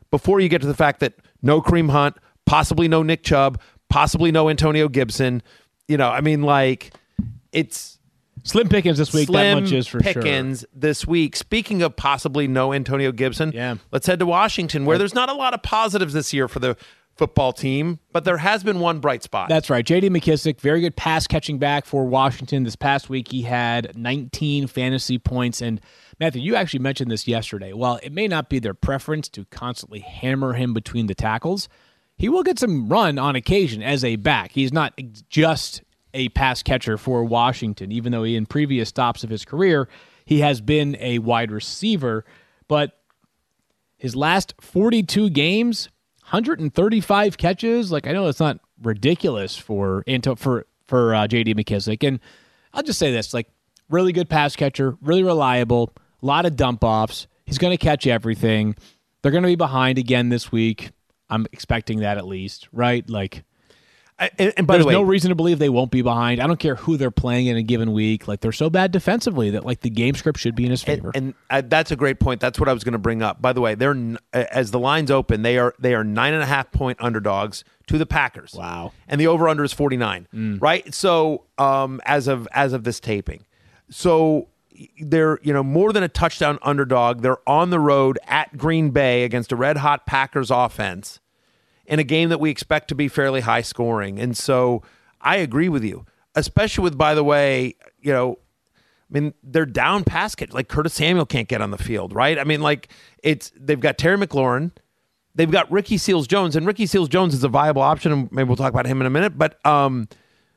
before you get to the fact that no Kareem Hunt, possibly no Nick Chubb, possibly no Antonio Gibson. You know, I mean, like, it's slim pickings this week. Slim that much is for pickings sure. this week. Speaking of possibly no Antonio Gibson, yeah. let's head to Washington, where there's not a lot of positives this year for the football team, but there has been one bright spot. That's right. J D McKissic, very good pass catching back for Washington. This past week, he had nineteen fantasy points. And Matthew, you actually mentioned this yesterday. While it may not be their preference to constantly hammer him between the tackles, he will get some run on occasion as a back. He's not just a pass catcher for Washington, even though he, in previous stops of his career, he has been a wide receiver. But his last forty-two games, one hundred thirty-five catches. Like, I know it's not ridiculous for for for uh, J D McKissic. And I'll just say this, like, really good pass catcher, really reliable, a lot of dump offs. He's going to catch everything. They're going to be behind again this week. I'm expecting that at least, right? Like, I, and, and by there's the way, no reason to believe they won't be behind. I don't care who they're playing in a given week. Like, they're so bad defensively that, like, the game script should be in his favor. And, and uh, that's a great point. That's what I was going to bring up. By the way, they're n- as the lines open, they are they are nine and a half point underdogs to the Packers. Wow. And the over under is forty-nine. Mm. Right. So um, as of as of this taping, so they're you know more than a touchdown underdog. They're on the road at Green Bay against a red hot Packers offense in a game that we expect to be fairly high scoring. And so I agree with you, especially with, by the way, you know, I mean, they're down pass catch. Like, Curtis Samuel can't get on the field, right? I mean, like, it's they've got Terry McLaurin, they've got Ricky Seals-Jones, and Ricky Seals-Jones is a viable option, and maybe we'll talk about him in a minute. But um,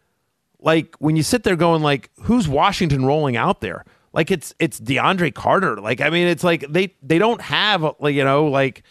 like, when you sit there going, like, who's Washington rolling out there? Like, it's it's DeAndre Carter. Like, I mean, it's like they they don't have, like, you know, like.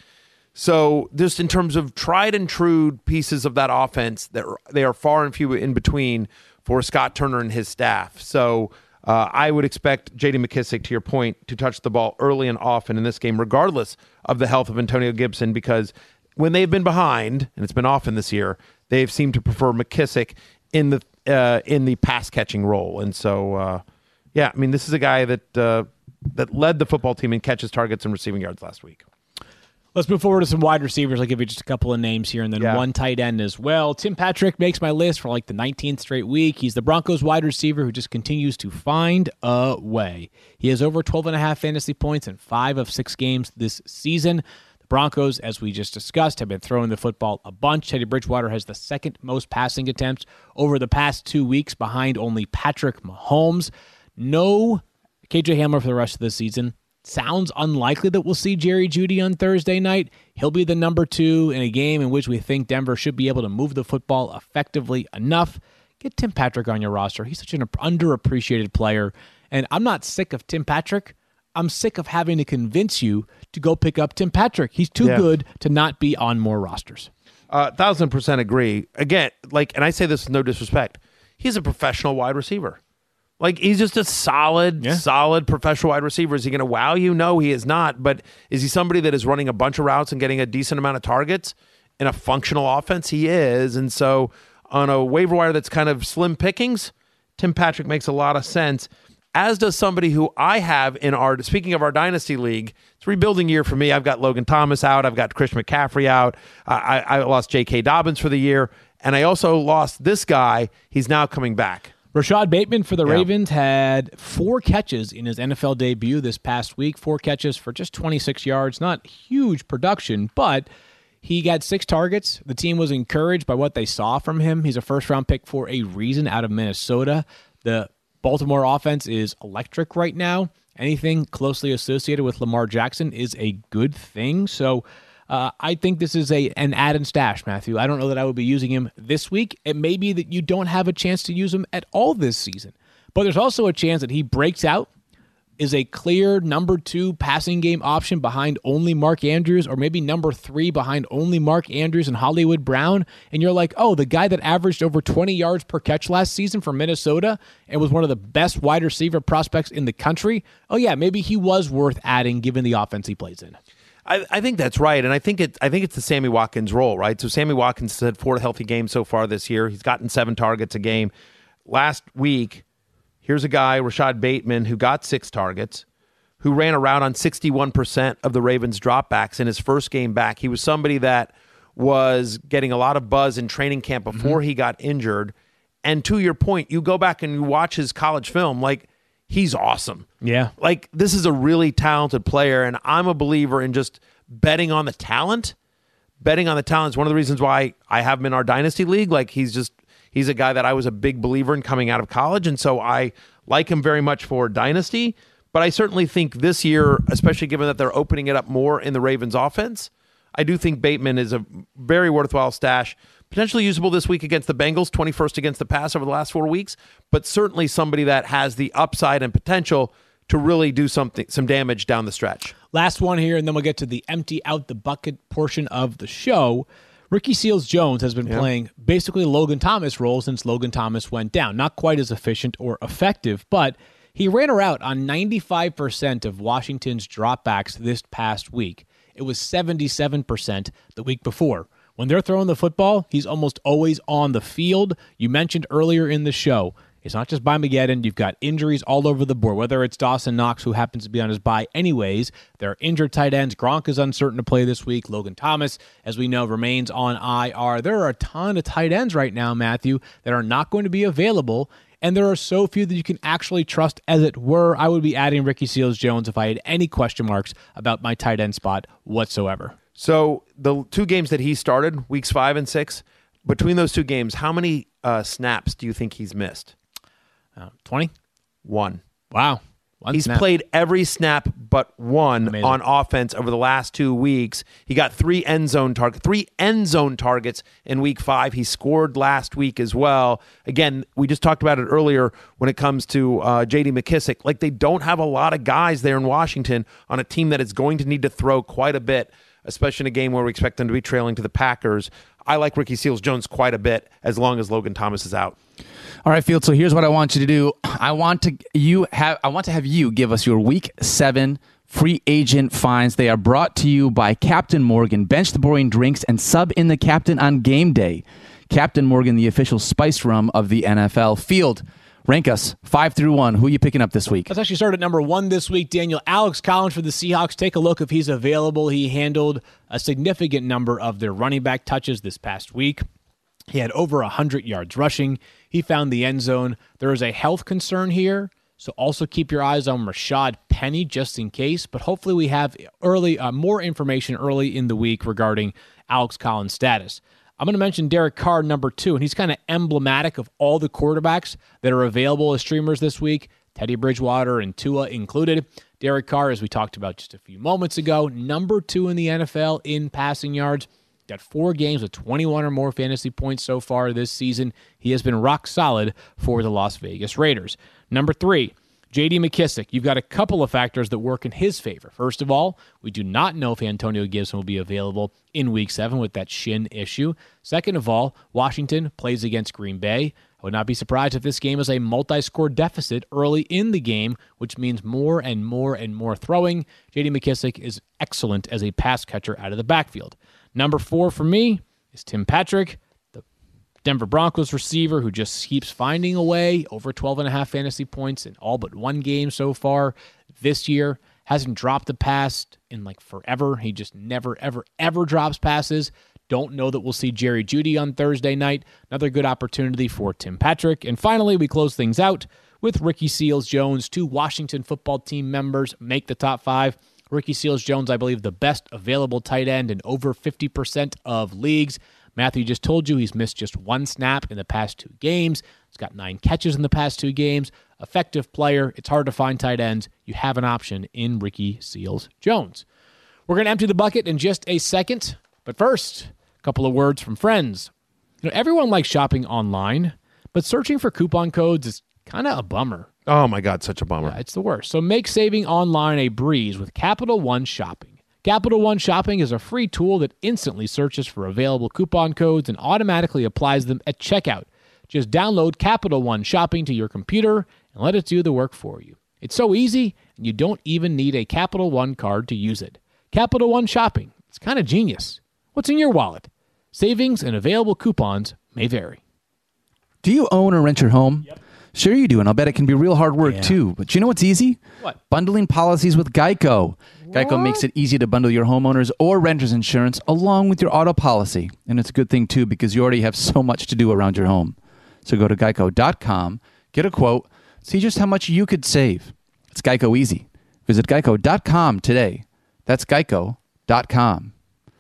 So just in terms of tried and true pieces of that offense, they are far and few in between for Scott Turner and his staff. So uh, I would expect J D McKissic, to your point, to touch the ball early and often in this game, regardless of the health of Antonio Gibson, because when they've been behind, and it's been often this year, they've seemed to prefer McKissic in the uh, in the pass catching role. And so, uh, yeah, I mean, this is a guy that uh, that led the football team in catches, targets, and receiving yards last week. Let's move forward to some wide receivers. I'll give you just a couple of names here and then yeah. one tight end as well. Tim Patrick makes my list for like the nineteenth straight week. He's the Broncos wide receiver who just continues to find a way. He has over twelve and a half fantasy points in five of six games this season. The Broncos, as we just discussed, have been throwing the football a bunch. Teddy Bridgewater has the second most passing attempts over the past two weeks behind only Patrick Mahomes. No K J Hamler for the rest of the season. Sounds unlikely that we'll see Jerry Jeudy on Thursday night. He'll be the number two in a game in which we think Denver should be able to move the football effectively enough. Get Tim Patrick on your roster. He's such an underappreciated player. And I'm not sick of Tim Patrick. I'm sick of having to convince you to go pick up Tim Patrick. He's too yeah. good to not be on more rosters. A uh, thousand percent agree. Again, like, and I say this with no disrespect, he's a professional wide receiver. Like, he's just a solid, yeah. solid professional wide receiver. Is he going to wow you? No, he is not. But is he somebody that is running a bunch of routes and getting a decent amount of targets in a functional offense? He is. And so on a waiver wire that's kind of slim pickings, Tim Patrick makes a lot of sense, as does somebody who I have in our, speaking of our Dynasty League, it's rebuilding year for me. I've got Logan Thomas out. I've got Christian McCaffrey out. I, I lost J K. Dobbins for the year. And I also lost this guy. He's now coming back. Rashad Bateman for the yeah. Ravens had four catches in his N F L debut this past week. Four catches for just twenty-six yards. Not huge production, but he got six targets. The team was encouraged by what they saw from him. He's a first-round pick for a reason out of Minnesota. The Baltimore offense is electric right now. Anything closely associated with Lamar Jackson is a good thing. So Uh, I think this is a an add and stash, Matthew. I don't know that I would be using him this week. It may be that you don't have a chance to use him at all this season. But there's also a chance that he breaks out, is a clear number two passing game option behind only Mark Andrews, or maybe number three behind only Mark Andrews and Hollywood Brown. And you're like, oh, the guy that averaged over twenty yards per catch last season for Minnesota and was one of the best wide receiver prospects in the country. Oh, yeah, maybe he was worth adding given the offense he plays in. I, I think that's right, and I think it. I think it's the Sammy Watkins role, right? So Sammy Watkins has had four healthy games so far this year. He's gotten seven targets a game. Last week, here's a guy, Rashad Bateman, who got six targets, who ran a route on sixty-one percent of the Ravens' dropbacks in his first game back. He was somebody that was getting a lot of buzz in training camp before mm-hmm. he got injured. And to your point, you go back and you watch his college film, like, he's awesome. Yeah. Like, this is a really talented player, and I'm a believer in just betting on the talent. Betting on the talent is one of the reasons why I have him in our Dynasty League. Like, he's just, he's a guy that I was a big believer in coming out of college, and so I like him very much for Dynasty. But I certainly think this year, especially given that they're opening it up more in the Ravens offense, I do think Bateman is a very worthwhile stash. Potentially usable this week against the Bengals, twenty-first against the pass over the last four weeks, but certainly somebody that has the upside and potential to really do something, some damage down the stretch. Last one here, and then we'll get to the empty out the bucket portion of the show. Ricky Seals-Jones has been yeah. playing basically Logan Thomas role since Logan Thomas went down. Not quite as efficient or effective, but he ran a route on ninety-five percent of Washington's dropbacks this past week. It was seventy-seven percent the week before. When they're throwing the football, he's almost always on the field. You mentioned earlier in the show, it's not just by Mageddon. You've got injuries all over the board, whether it's Dawson Knox, who happens to be on his bye anyways. There are injured tight ends. Gronk is uncertain to play this week. Logan Thomas, as we know, remains on I R. There are a ton of tight ends right now, Matthew, that are not going to be available, and there are so few that you can actually trust, as it were. I would be adding Ricky Seals-Jones if I had any question marks about my tight end spot whatsoever. So the two games that he started, weeks five and six, between those two games, how many uh, snaps do you think he's missed? Uh, twenty? One. Wow. One he's snap. played every snap but one Amazing. On offense over the last two weeks. He got three end zone targets, three end zone targets in week five. He scored last week as well. Again, we just talked about it earlier when it comes to uh, J D McKissic. Like, they don't have a lot of guys there in Washington on a team that is going to need to throw quite a bit, especially in a game where we expect them to be trailing to the Packers. I like Ricky Seals-Jones quite a bit as long as Logan Thomas is out. All right, Field. So here's what I want you to do. I want to you have I want to have you give us your Week Seven free agent finds. They are brought to you by Captain Morgan. Bench the boring drinks and sub in the captain on game day. Captain Morgan, the official spice rum of the N F L. Field, rank us five through one. Who are you picking up this week? Let's actually start at number one this week, Daniel. Alex Collins for the Seahawks. Take a look if he's available. He handled a significant number of their running back touches this past week. He had over one hundred yards rushing. He found the end zone. There is a health concern here, so also keep your eyes on Rashad Penny just in case. But hopefully we have early uh, more information early in the week regarding Alex Collins' status. I'm going to mention Derek Carr, number two, and he's kind of emblematic of all the quarterbacks that are available as streamers this week, Teddy Bridgewater and Tua included. Derek Carr, as we talked about just a few moments ago, number two in the N F L in passing yards. Got four games with twenty-one or more fantasy points so far this season. He has been rock solid for the Las Vegas Raiders. Number three, J D McKissic. You've got a couple of factors that work in his favor. First of all, we do not know if Antonio Gibson will be available in Week seven with that shin issue. Second of all, Washington plays against Green Bay. I would not be surprised if this game is a multi-score deficit early in the game, which means more and more and more throwing. J D McKissic is excellent as a pass catcher out of the backfield. Number four for me is Tim Patrick, the Denver Broncos receiver who just keeps finding a way, over twelve and a half fantasy points in all but one game so far this year. Hasn't dropped a pass in like forever. He just never, ever, ever drops passes. Don't know that we'll see Jerry Jeudy on Thursday night. Another good opportunity for Tim Patrick. And finally, we close things out with Ricky Seals-Jones. Two Washington football team members make the top five. Ricky Seals-Jones, I believe, the best available tight end in over fifty percent of leagues. Matthew just told you he's missed just one snap in the past two games. He's got nine catches in the past two games. Effective player. It's hard to find tight ends. You have an option in Ricky Seals-Jones. We're going to empty the bucket in just a second. But first, a couple of words from friends. You know, everyone likes shopping online, but searching for coupon codes is kind of a bummer. Oh, my God, such a bummer. Yeah, it's the worst. So make saving online a breeze with Capital One Shopping. Capital One Shopping is a free tool that instantly searches for available coupon codes and automatically applies them at checkout. Just download Capital One Shopping to your computer and let it do the work for you. It's so easy, and you don't even need a Capital One card to use it. Capital One Shopping. It's kind of genius. What's in your wallet? Savings and available coupons may vary. Do you own or rent your home? Yep. Sure you do, and I'll bet it can be real hard work Yeah. too. But you know what's easy? What? Bundling policies with Geico. Geico makes it easy to bundle your homeowners or renters insurance along with your auto policy. And it's a good thing too because you already have so much to do around your home. So go to geico dot com, get a quote, see just how much you could save. It's Geico easy. Visit geico dot com today. That's geico dot com.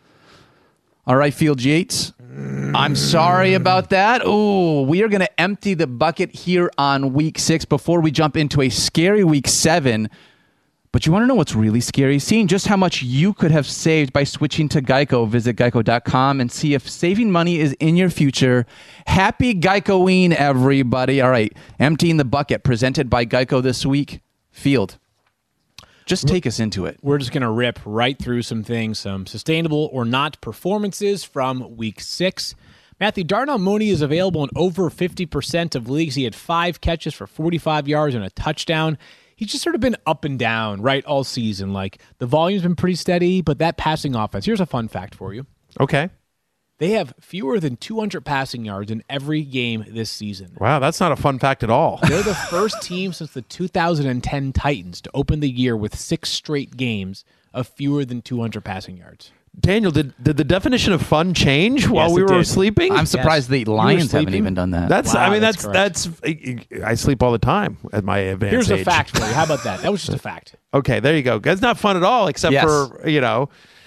All right, Field Yates. I'm sorry about that. Oh, we are going to empty the bucket here on week six before we jump into a scary week seven. But you want to know what's really scary? Seeing just how much you could have saved by switching to Geico. Visit geico dot com and see if saving money is in your future. Happy Geicoing, everybody. All right, emptying the bucket presented by Geico this week. Field, just take us into it. We're just going to rip right through some things, some sustainable or not performances from week six. Matthew, Darnell Mooney is available in over fifty percent of leagues. He had five catches for forty-five yards and a touchdown. He's just sort of been up and down, right, all season. Like, the volume's been pretty steady, but that passing offense, here's a fun fact for you. Okay. They have fewer than two hundred passing yards in every game this season. Wow, that's not a fun fact at all. They're the first team since the two thousand ten Titans to open the year with six straight games of fewer than two hundred passing yards. Daniel, did, did the definition of fun change while Yes, we it were did. sleeping? I'm surprised Yes. the Lions haven't sleeping? even done that. That's. Wow, I mean, that's that's that's. I sleep all the time at my advanced Here's age. a fact for you. How about that? That was just a fact. Okay, there you go. That's not fun at all, except Yes. for you know,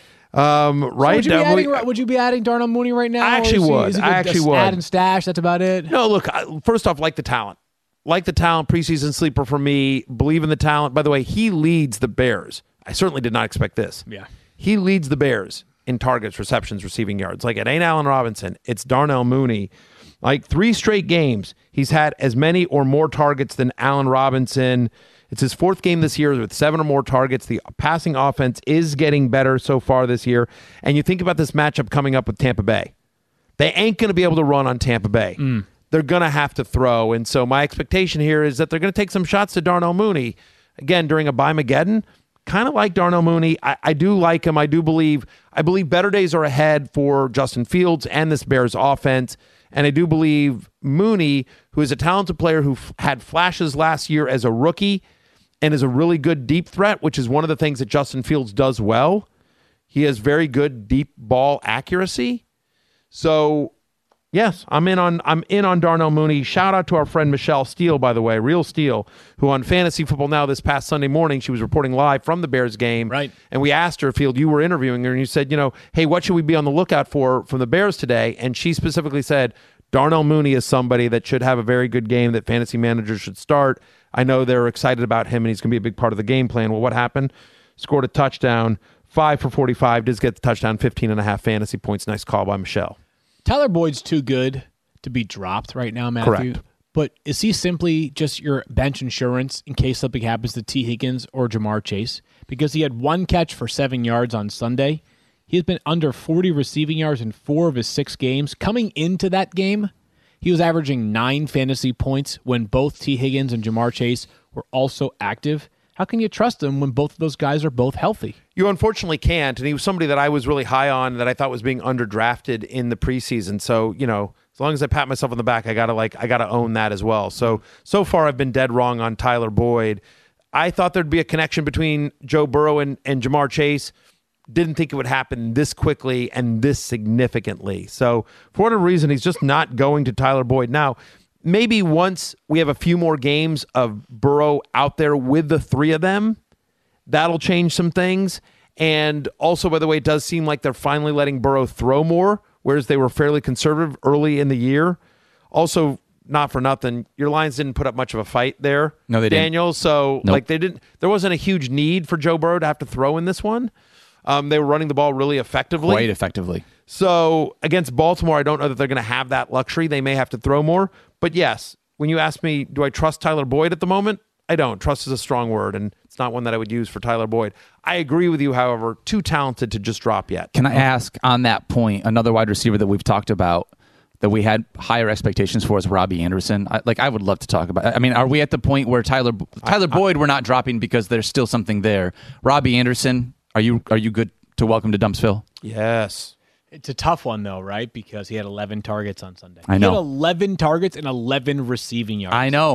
um, right? Would you, be uh, we- adding, would you be adding Darnell Mooney right now? I or actually is he- would. is he I good- actually just would. Add and stash. That's about it. No, look. I, first off, like the talent, like the talent. Preseason sleeper for me. Believe in the talent. By the way, he leads the Bears. I certainly did not expect this. Yeah. He leads the Bears in targets, receptions, receiving yards. Like, it ain't Allen Robinson. It's Darnell Mooney. Like, three straight games, he's had as many or more targets than Allen Robinson. It's his fourth game this year with seven or more targets. The passing offense is getting better so far this year. And you think about this matchup coming up with Tampa Bay. They ain't going to be able to run on Tampa Bay. Mm. They're going to have to throw. And so my expectation here is that they're going to take some shots to Darnell Mooney. Again, during a Bye-Mageddon, kind of like Darnell Mooney. I, I do like him. I do believe I believe better days are ahead for Justin Fields and this Bears offense. And I do believe Mooney, who is a talented player who f- had flashes last year as a rookie and is a really good deep threat, which is one of the things that Justin Fields does well. He has very good deep ball accuracy. So, yes, I'm in on I'm in on Darnell Mooney. Shout out to our friend Michelle Steele, by the way, Real Steele, who on Fantasy Football Now this past Sunday morning, she was reporting live from the Bears game. Right. And we asked her, Field, you were interviewing her, and you said, you know, hey, what should we be on the lookout for from the Bears today? And she specifically said, Darnell Mooney is somebody that should have a very good game that fantasy managers should start. I know they're excited about him, and he's going to be a big part of the game plan. Well, what happened? Scored a touchdown, five for forty-five, does get the touchdown, fifteen and a half fantasy points. Nice call by Michelle. Tyler Boyd's too good to be dropped right now, Matthew. Correct. But is he simply just your bench insurance in case something happens to T. Higgins or Jamar Chase? Because he had one catch for seven yards on Sunday. He has been under forty receiving yards in four of his six games. Coming into that game, he was averaging nine fantasy points when both T. Higgins and Jamar Chase were also active. How can you trust him when both of those guys are both healthy? You unfortunately can't, and he was somebody that I was really high on that I thought was being underdrafted in the preseason. So, you know, as long as I pat myself on the back, I gotta like I gotta own that as well. So so far I've been dead wrong on Tyler Boyd. I thought there'd be a connection between Joe Burrow and, and Jamar Chase. Didn't think it would happen this quickly and this significantly. So for whatever reason, he's just not going to Tyler Boyd. Now, maybe once we have a few more games of Burrow out there with the three of them, that'll change some things. And also, by the way, it does seem like they're finally letting Burrow throw more, whereas they were fairly conservative early in the year. Also, not for nothing, your Lions didn't put up much of a fight there. No, they didn't. Daniel. So Nope. like they didn't. There wasn't a huge need for Joe Burrow to have to throw in this one. Um, they were running the ball really effectively. Quite effectively. So against Baltimore, I don't know that they're going to have that luxury. They may have to throw more. But yes, when you ask me, do I trust Tyler Boyd at the moment? I don't. Trust is a strong word, and it's not one that I would use for Tyler Boyd. I agree with you, however, too talented to just drop yet. Can I ask on that point, another wide receiver that we've talked about that we had higher expectations for is Robbie Anderson? I, like, I would love to talk about. I mean, are we at the point where Tyler Tyler I, I, Boyd we're not dropping because there's still something there? Robbie Anderson, are you are you good to welcome to Dumpsville? Yes. It's a tough one, though, right? Because he had eleven targets on Sunday. I He know. had eleven targets and eleven receiving yards. I know.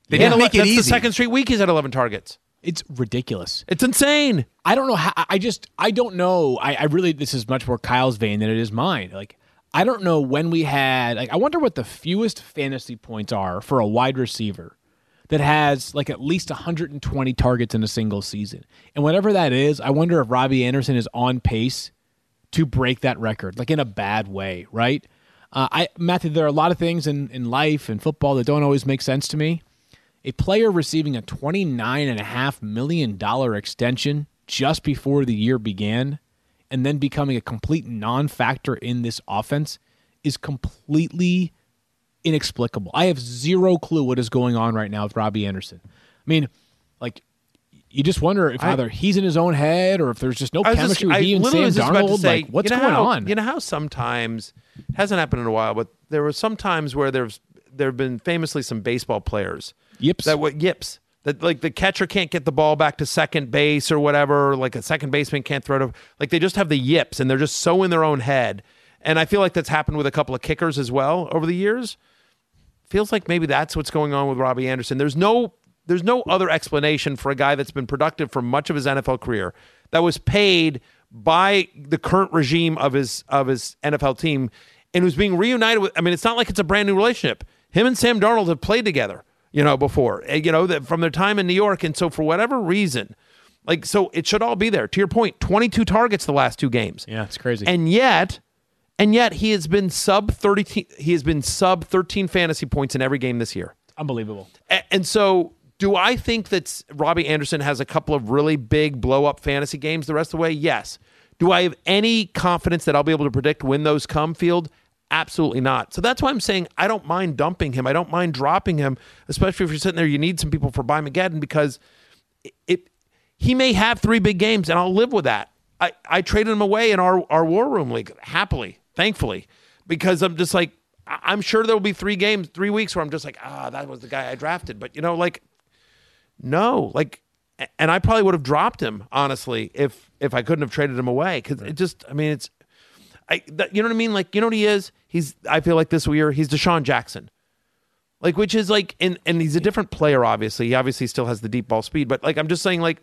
They Yeah. didn't Make it That's the easy. second straight week he's had eleven targets. It's ridiculous. It's insane. I don't know how. I just I don't know. I, I really this is much more Kyle's vein than it is mine. Like I don't know when we had. Like I wonder what the fewest fantasy points are for a wide receiver that has like at least one hundred twenty targets in a single season. And whatever that is, I wonder if Robbie Anderson is on pace to break that record, like in a bad way, right? Uh, I Matthew, there are a lot of things in, in life and football that don't always make sense to me. A player receiving a twenty-nine point five million dollars extension just before the year began and then becoming a complete non-factor in this offense is completely inexplicable. I have zero clue what is going on right now with Robbie Anderson. I mean, like, you just wonder if I- either he's in his own head or if there's just no I was chemistry just- with I he and literally Sam was just about to Darnold. say, Like, what's you know going how- on? You know how sometimes, it hasn't happened in a while, but there were some times where there's there have been famously some baseball players Yips. that what yips that like the catcher can't get the ball back to second base or whatever, like a second baseman can't throw it over. Like they just have the yips and they're just so in their own head. And I feel like that's happened with a couple of kickers as well over the years. Feels like maybe that's what's going on with Robbie Anderson. There's no there's no other explanation for a guy that's been productive for much of his N F L career that was paid by the current regime of his of his N F L team and who's being reunited with. I mean, it's not like it's a brand new relationship. Him and Sam Darnold have played together, you know, before, you know, that from their time in New York. And so for whatever reason, like, so it should all be there. To your point, twenty-two targets the last two games. Yeah, it's crazy. And yet, and yet he has been sub thirty. He has been sub thirteen fantasy points in every game this year. Unbelievable. A- And so, do I think that Robbie Anderson has a couple of really big blow up fantasy games the rest of the way? Yes. Do I have any confidence that I'll be able to predict when those come, Field? Absolutely not. So that's why I'm saying I don't mind dumping him. I don't mind dropping him, especially if you're sitting there, you need some people for Bimageddon because it, it he may have three big games and I'll live with that. I, I traded him away in our, our War Room League, happily, thankfully, because I'm just like, I- I'm sure there will be three games, three weeks where I'm just like, ah, that was the guy I drafted. But, you know, like, no, like, and I probably would have dropped him, honestly, if if I couldn't have traded him away. Because it just, I mean, it's, I, that, you know what I mean? Like, you know what he is? He's, I feel like this year, he's Deshaun Jackson. Like, which is like, and, and he's a different player, obviously. He obviously still has the deep ball speed. But, like, I'm just saying, like,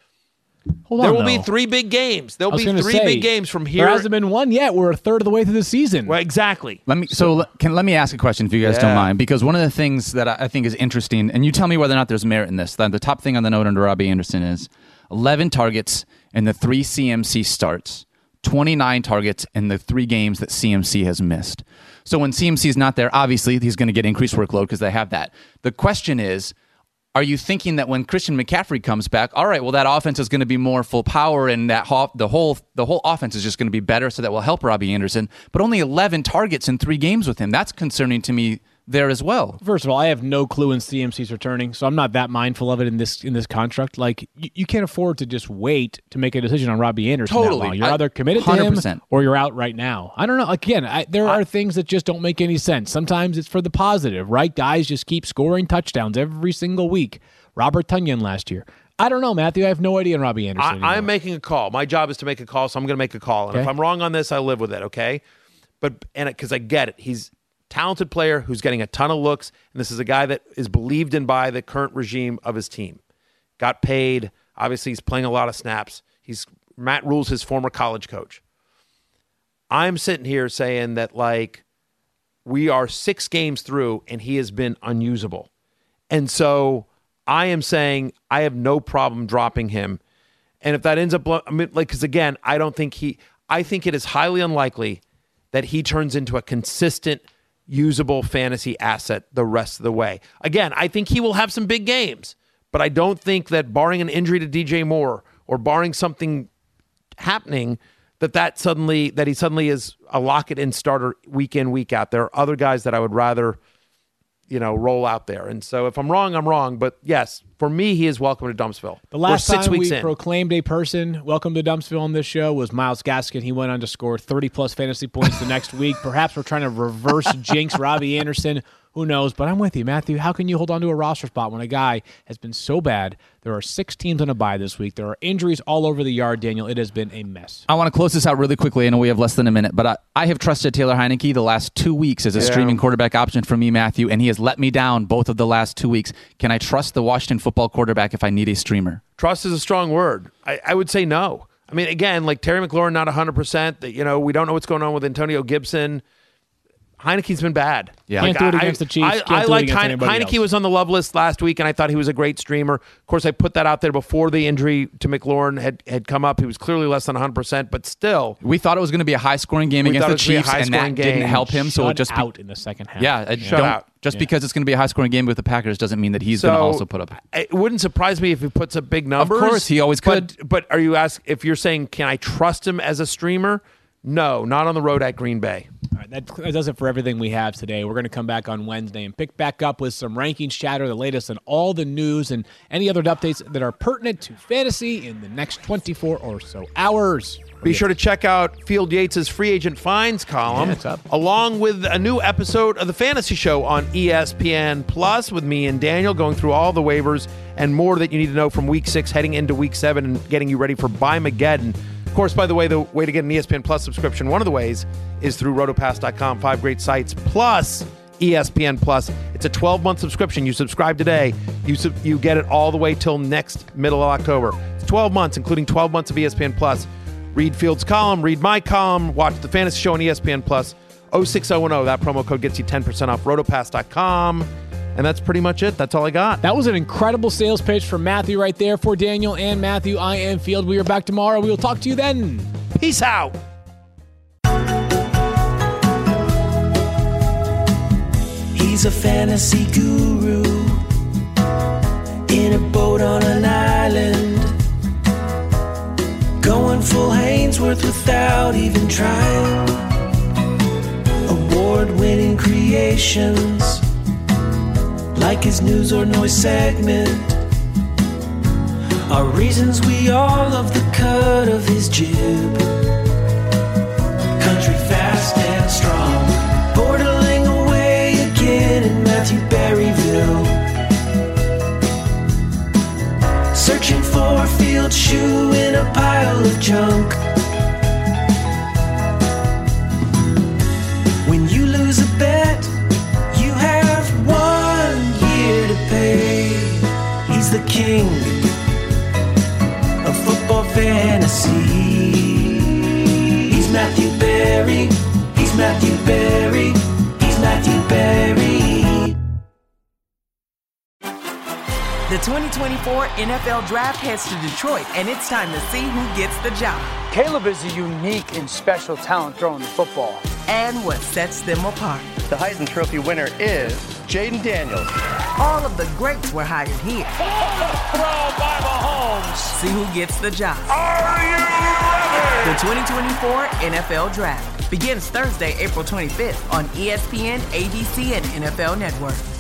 Hold there on, will be though. three big games. There'll I was be gonna three say, big games from here. There hasn't been one yet. We're a third of the way through the season. Well, exactly. Let me so, le- can let me ask a question if you guys Yeah. don't mind, because one of the things that I I think is interesting, and you tell me whether or not there's merit in this. The, the top thing on the note under Robbie Anderson is eleven targets in the three C M C starts, twenty-nine targets in the three games that C M C has missed. So when C M C is not there, obviously he's going to get increased workload because they have that. The question is, are you thinking that when Christian McCaffrey comes back, all right, well, that offense is going to be more full power and that ho- the whole the whole offense is just going to be better, so that will help Robbie Anderson, but only eleven targets in three games with him. That's concerning to me there as well. First of all, I have no clue when C M C's returning, so I'm not that mindful of it in this in this construct. Like, you, you can't afford to just wait to make a decision on Robbie Anderson. that Totally. long. You're I- either committed to one hundred percent. him or you're out right now. I don't know. Again, I, there are things that just don't make any sense. Sometimes it's for the positive, right? Guys just keep scoring touchdowns every single week. Robert Tonyan last year. I don't know, Matthew. I have no idea on Robbie Anderson I, anymore. I'm making a call. My job is to make a call, so I'm going to make a call. And if Okay. I'm wrong on this, I live with it, okay? But and because I get it, he's talented player who's getting a ton of looks, and this is a guy that is believed in by the current regime of his team. Got paid. Obviously, he's playing a lot of snaps. He's Matt Rule's his former college coach. I'm sitting here saying that, like, we are six games through, and he has been unusable. And so I am saying I have no problem dropping him. And if that ends up, blow, I mean, like, because again, I don't think he, I think it is highly unlikely that he turns into a consistent, usable fantasy asset the rest of the way. Again, I think he will have some big games, but I don't think that barring an injury to D J Moore or barring something happening, that that suddenly, that he suddenly is a lock it in starter week in, week out. There are other guys that I would rather, you know, roll out there. And so if I'm wrong, I'm wrong. But yes, for me, he is welcome to Dumpsville. The last We're six time weeks we in. proclaimed a person welcome to Dumpsville on this show was Myles Gaskin. He went on to score thirty plus fantasy points the next week. Perhaps we're trying to reverse jinx Robbie Anderson, Who knows? But I'm with you, Matthew. How can you hold on to a roster spot when a guy has been so bad? There are six teams on a bye this week. There are injuries all over the yard, Daniel. It has been a mess. I want to close this out really quickly. I know we have less than a minute, but I, I have trusted Taylor Heineke the last two weeks as a yeah. streaming quarterback option for me, Matthew, and he has let me down both of the last two weeks. Can I trust the Washington football quarterback if I need a streamer? Trust is a strong word. I, I would say no. I mean, again, like Terry McLaurin, not one hundred percent. You know, we don't know what's going on with Antonio Gibson. Heineke's been bad. Yeah. Can't like, do it against I, the Chiefs. I, Can't I do like it Heine- Heineke else. was on the love list last week, and I thought he was a great streamer. Of course, I put that out there before the injury to McLaurin had, had come up. He was clearly less than one hundred percent, but still. We thought it was going to be a high-scoring game we against the Chiefs, and that game. didn't help him. Shut so it just out be, in the second half. Yeah, yeah. Shut don't, out. Just yeah. because it's going to be a high-scoring game with the Packers doesn't mean that he's so, going to also put up. It wouldn't surprise me if he puts up big numbers. Of course, he always could. But, but are you asking if you're saying, can I trust him as a streamer? No, not on the road at Green Bay. All right, that, that does it for everything we have today. We're going to come back on Wednesday and pick back up with some rankings chatter, the latest on all the news and any other updates that are pertinent to fantasy in the next twenty-four or so hours. Be sure to check out Field Yates' free agent finds column, Yeah, it's up. along with a new episode of the Fantasy Show on E S P N Plus with me and Daniel going through all the waivers and more that you need to know from Week six heading into Week seven and getting you ready for Buy-Mageddon. Of course, by the way, the way to get an E S P N Plus subscription, one of the ways is through rotopass dot com, five great sites, plus E S P N Plus. It's a twelve-month subscription. You subscribe today, you sub- you get it all the way till next middle of October. It's twelve months, including twelve months of E S P N Plus. Read Field's column, read my column, watch the Fantasy Show on E S P N Plus. oh six oh one oh, that promo code gets you ten percent off rotopass dot com. And that's pretty much it. That's all I got. That was an incredible sales pitch from Matthew right there. For Daniel and Matthew, I am Field. We are back tomorrow. We will talk to you then. Peace out. He's a fantasy guru in a boat on an island, going full Hainsworth without even trying. Award-winning creations, like his news or noise segment, are reasons we all love the cut of his jib. Country fast and strong, borderling away again in Matthew Berryville, searching for a field shoe in a pile of junk. When you lose a bet, you have one year to pay. He's the king of football fantasy. He's Matthew Berry. He's Matthew Berry. He's Matthew Berry. The twenty twenty-four N F L Draft heads to Detroit, and it's time to see who gets the job. Caleb is a unique and special talent throwing the football. And what sets them apart. The Heisman Trophy winner is Jaden Daniels. All of the greats were hired here. Throw by Mahomes. See who gets the job. Are you ready? The twenty twenty-four N F L Draft begins Thursday, April twenty-fifth on E S P N, A B C, and N F L Network.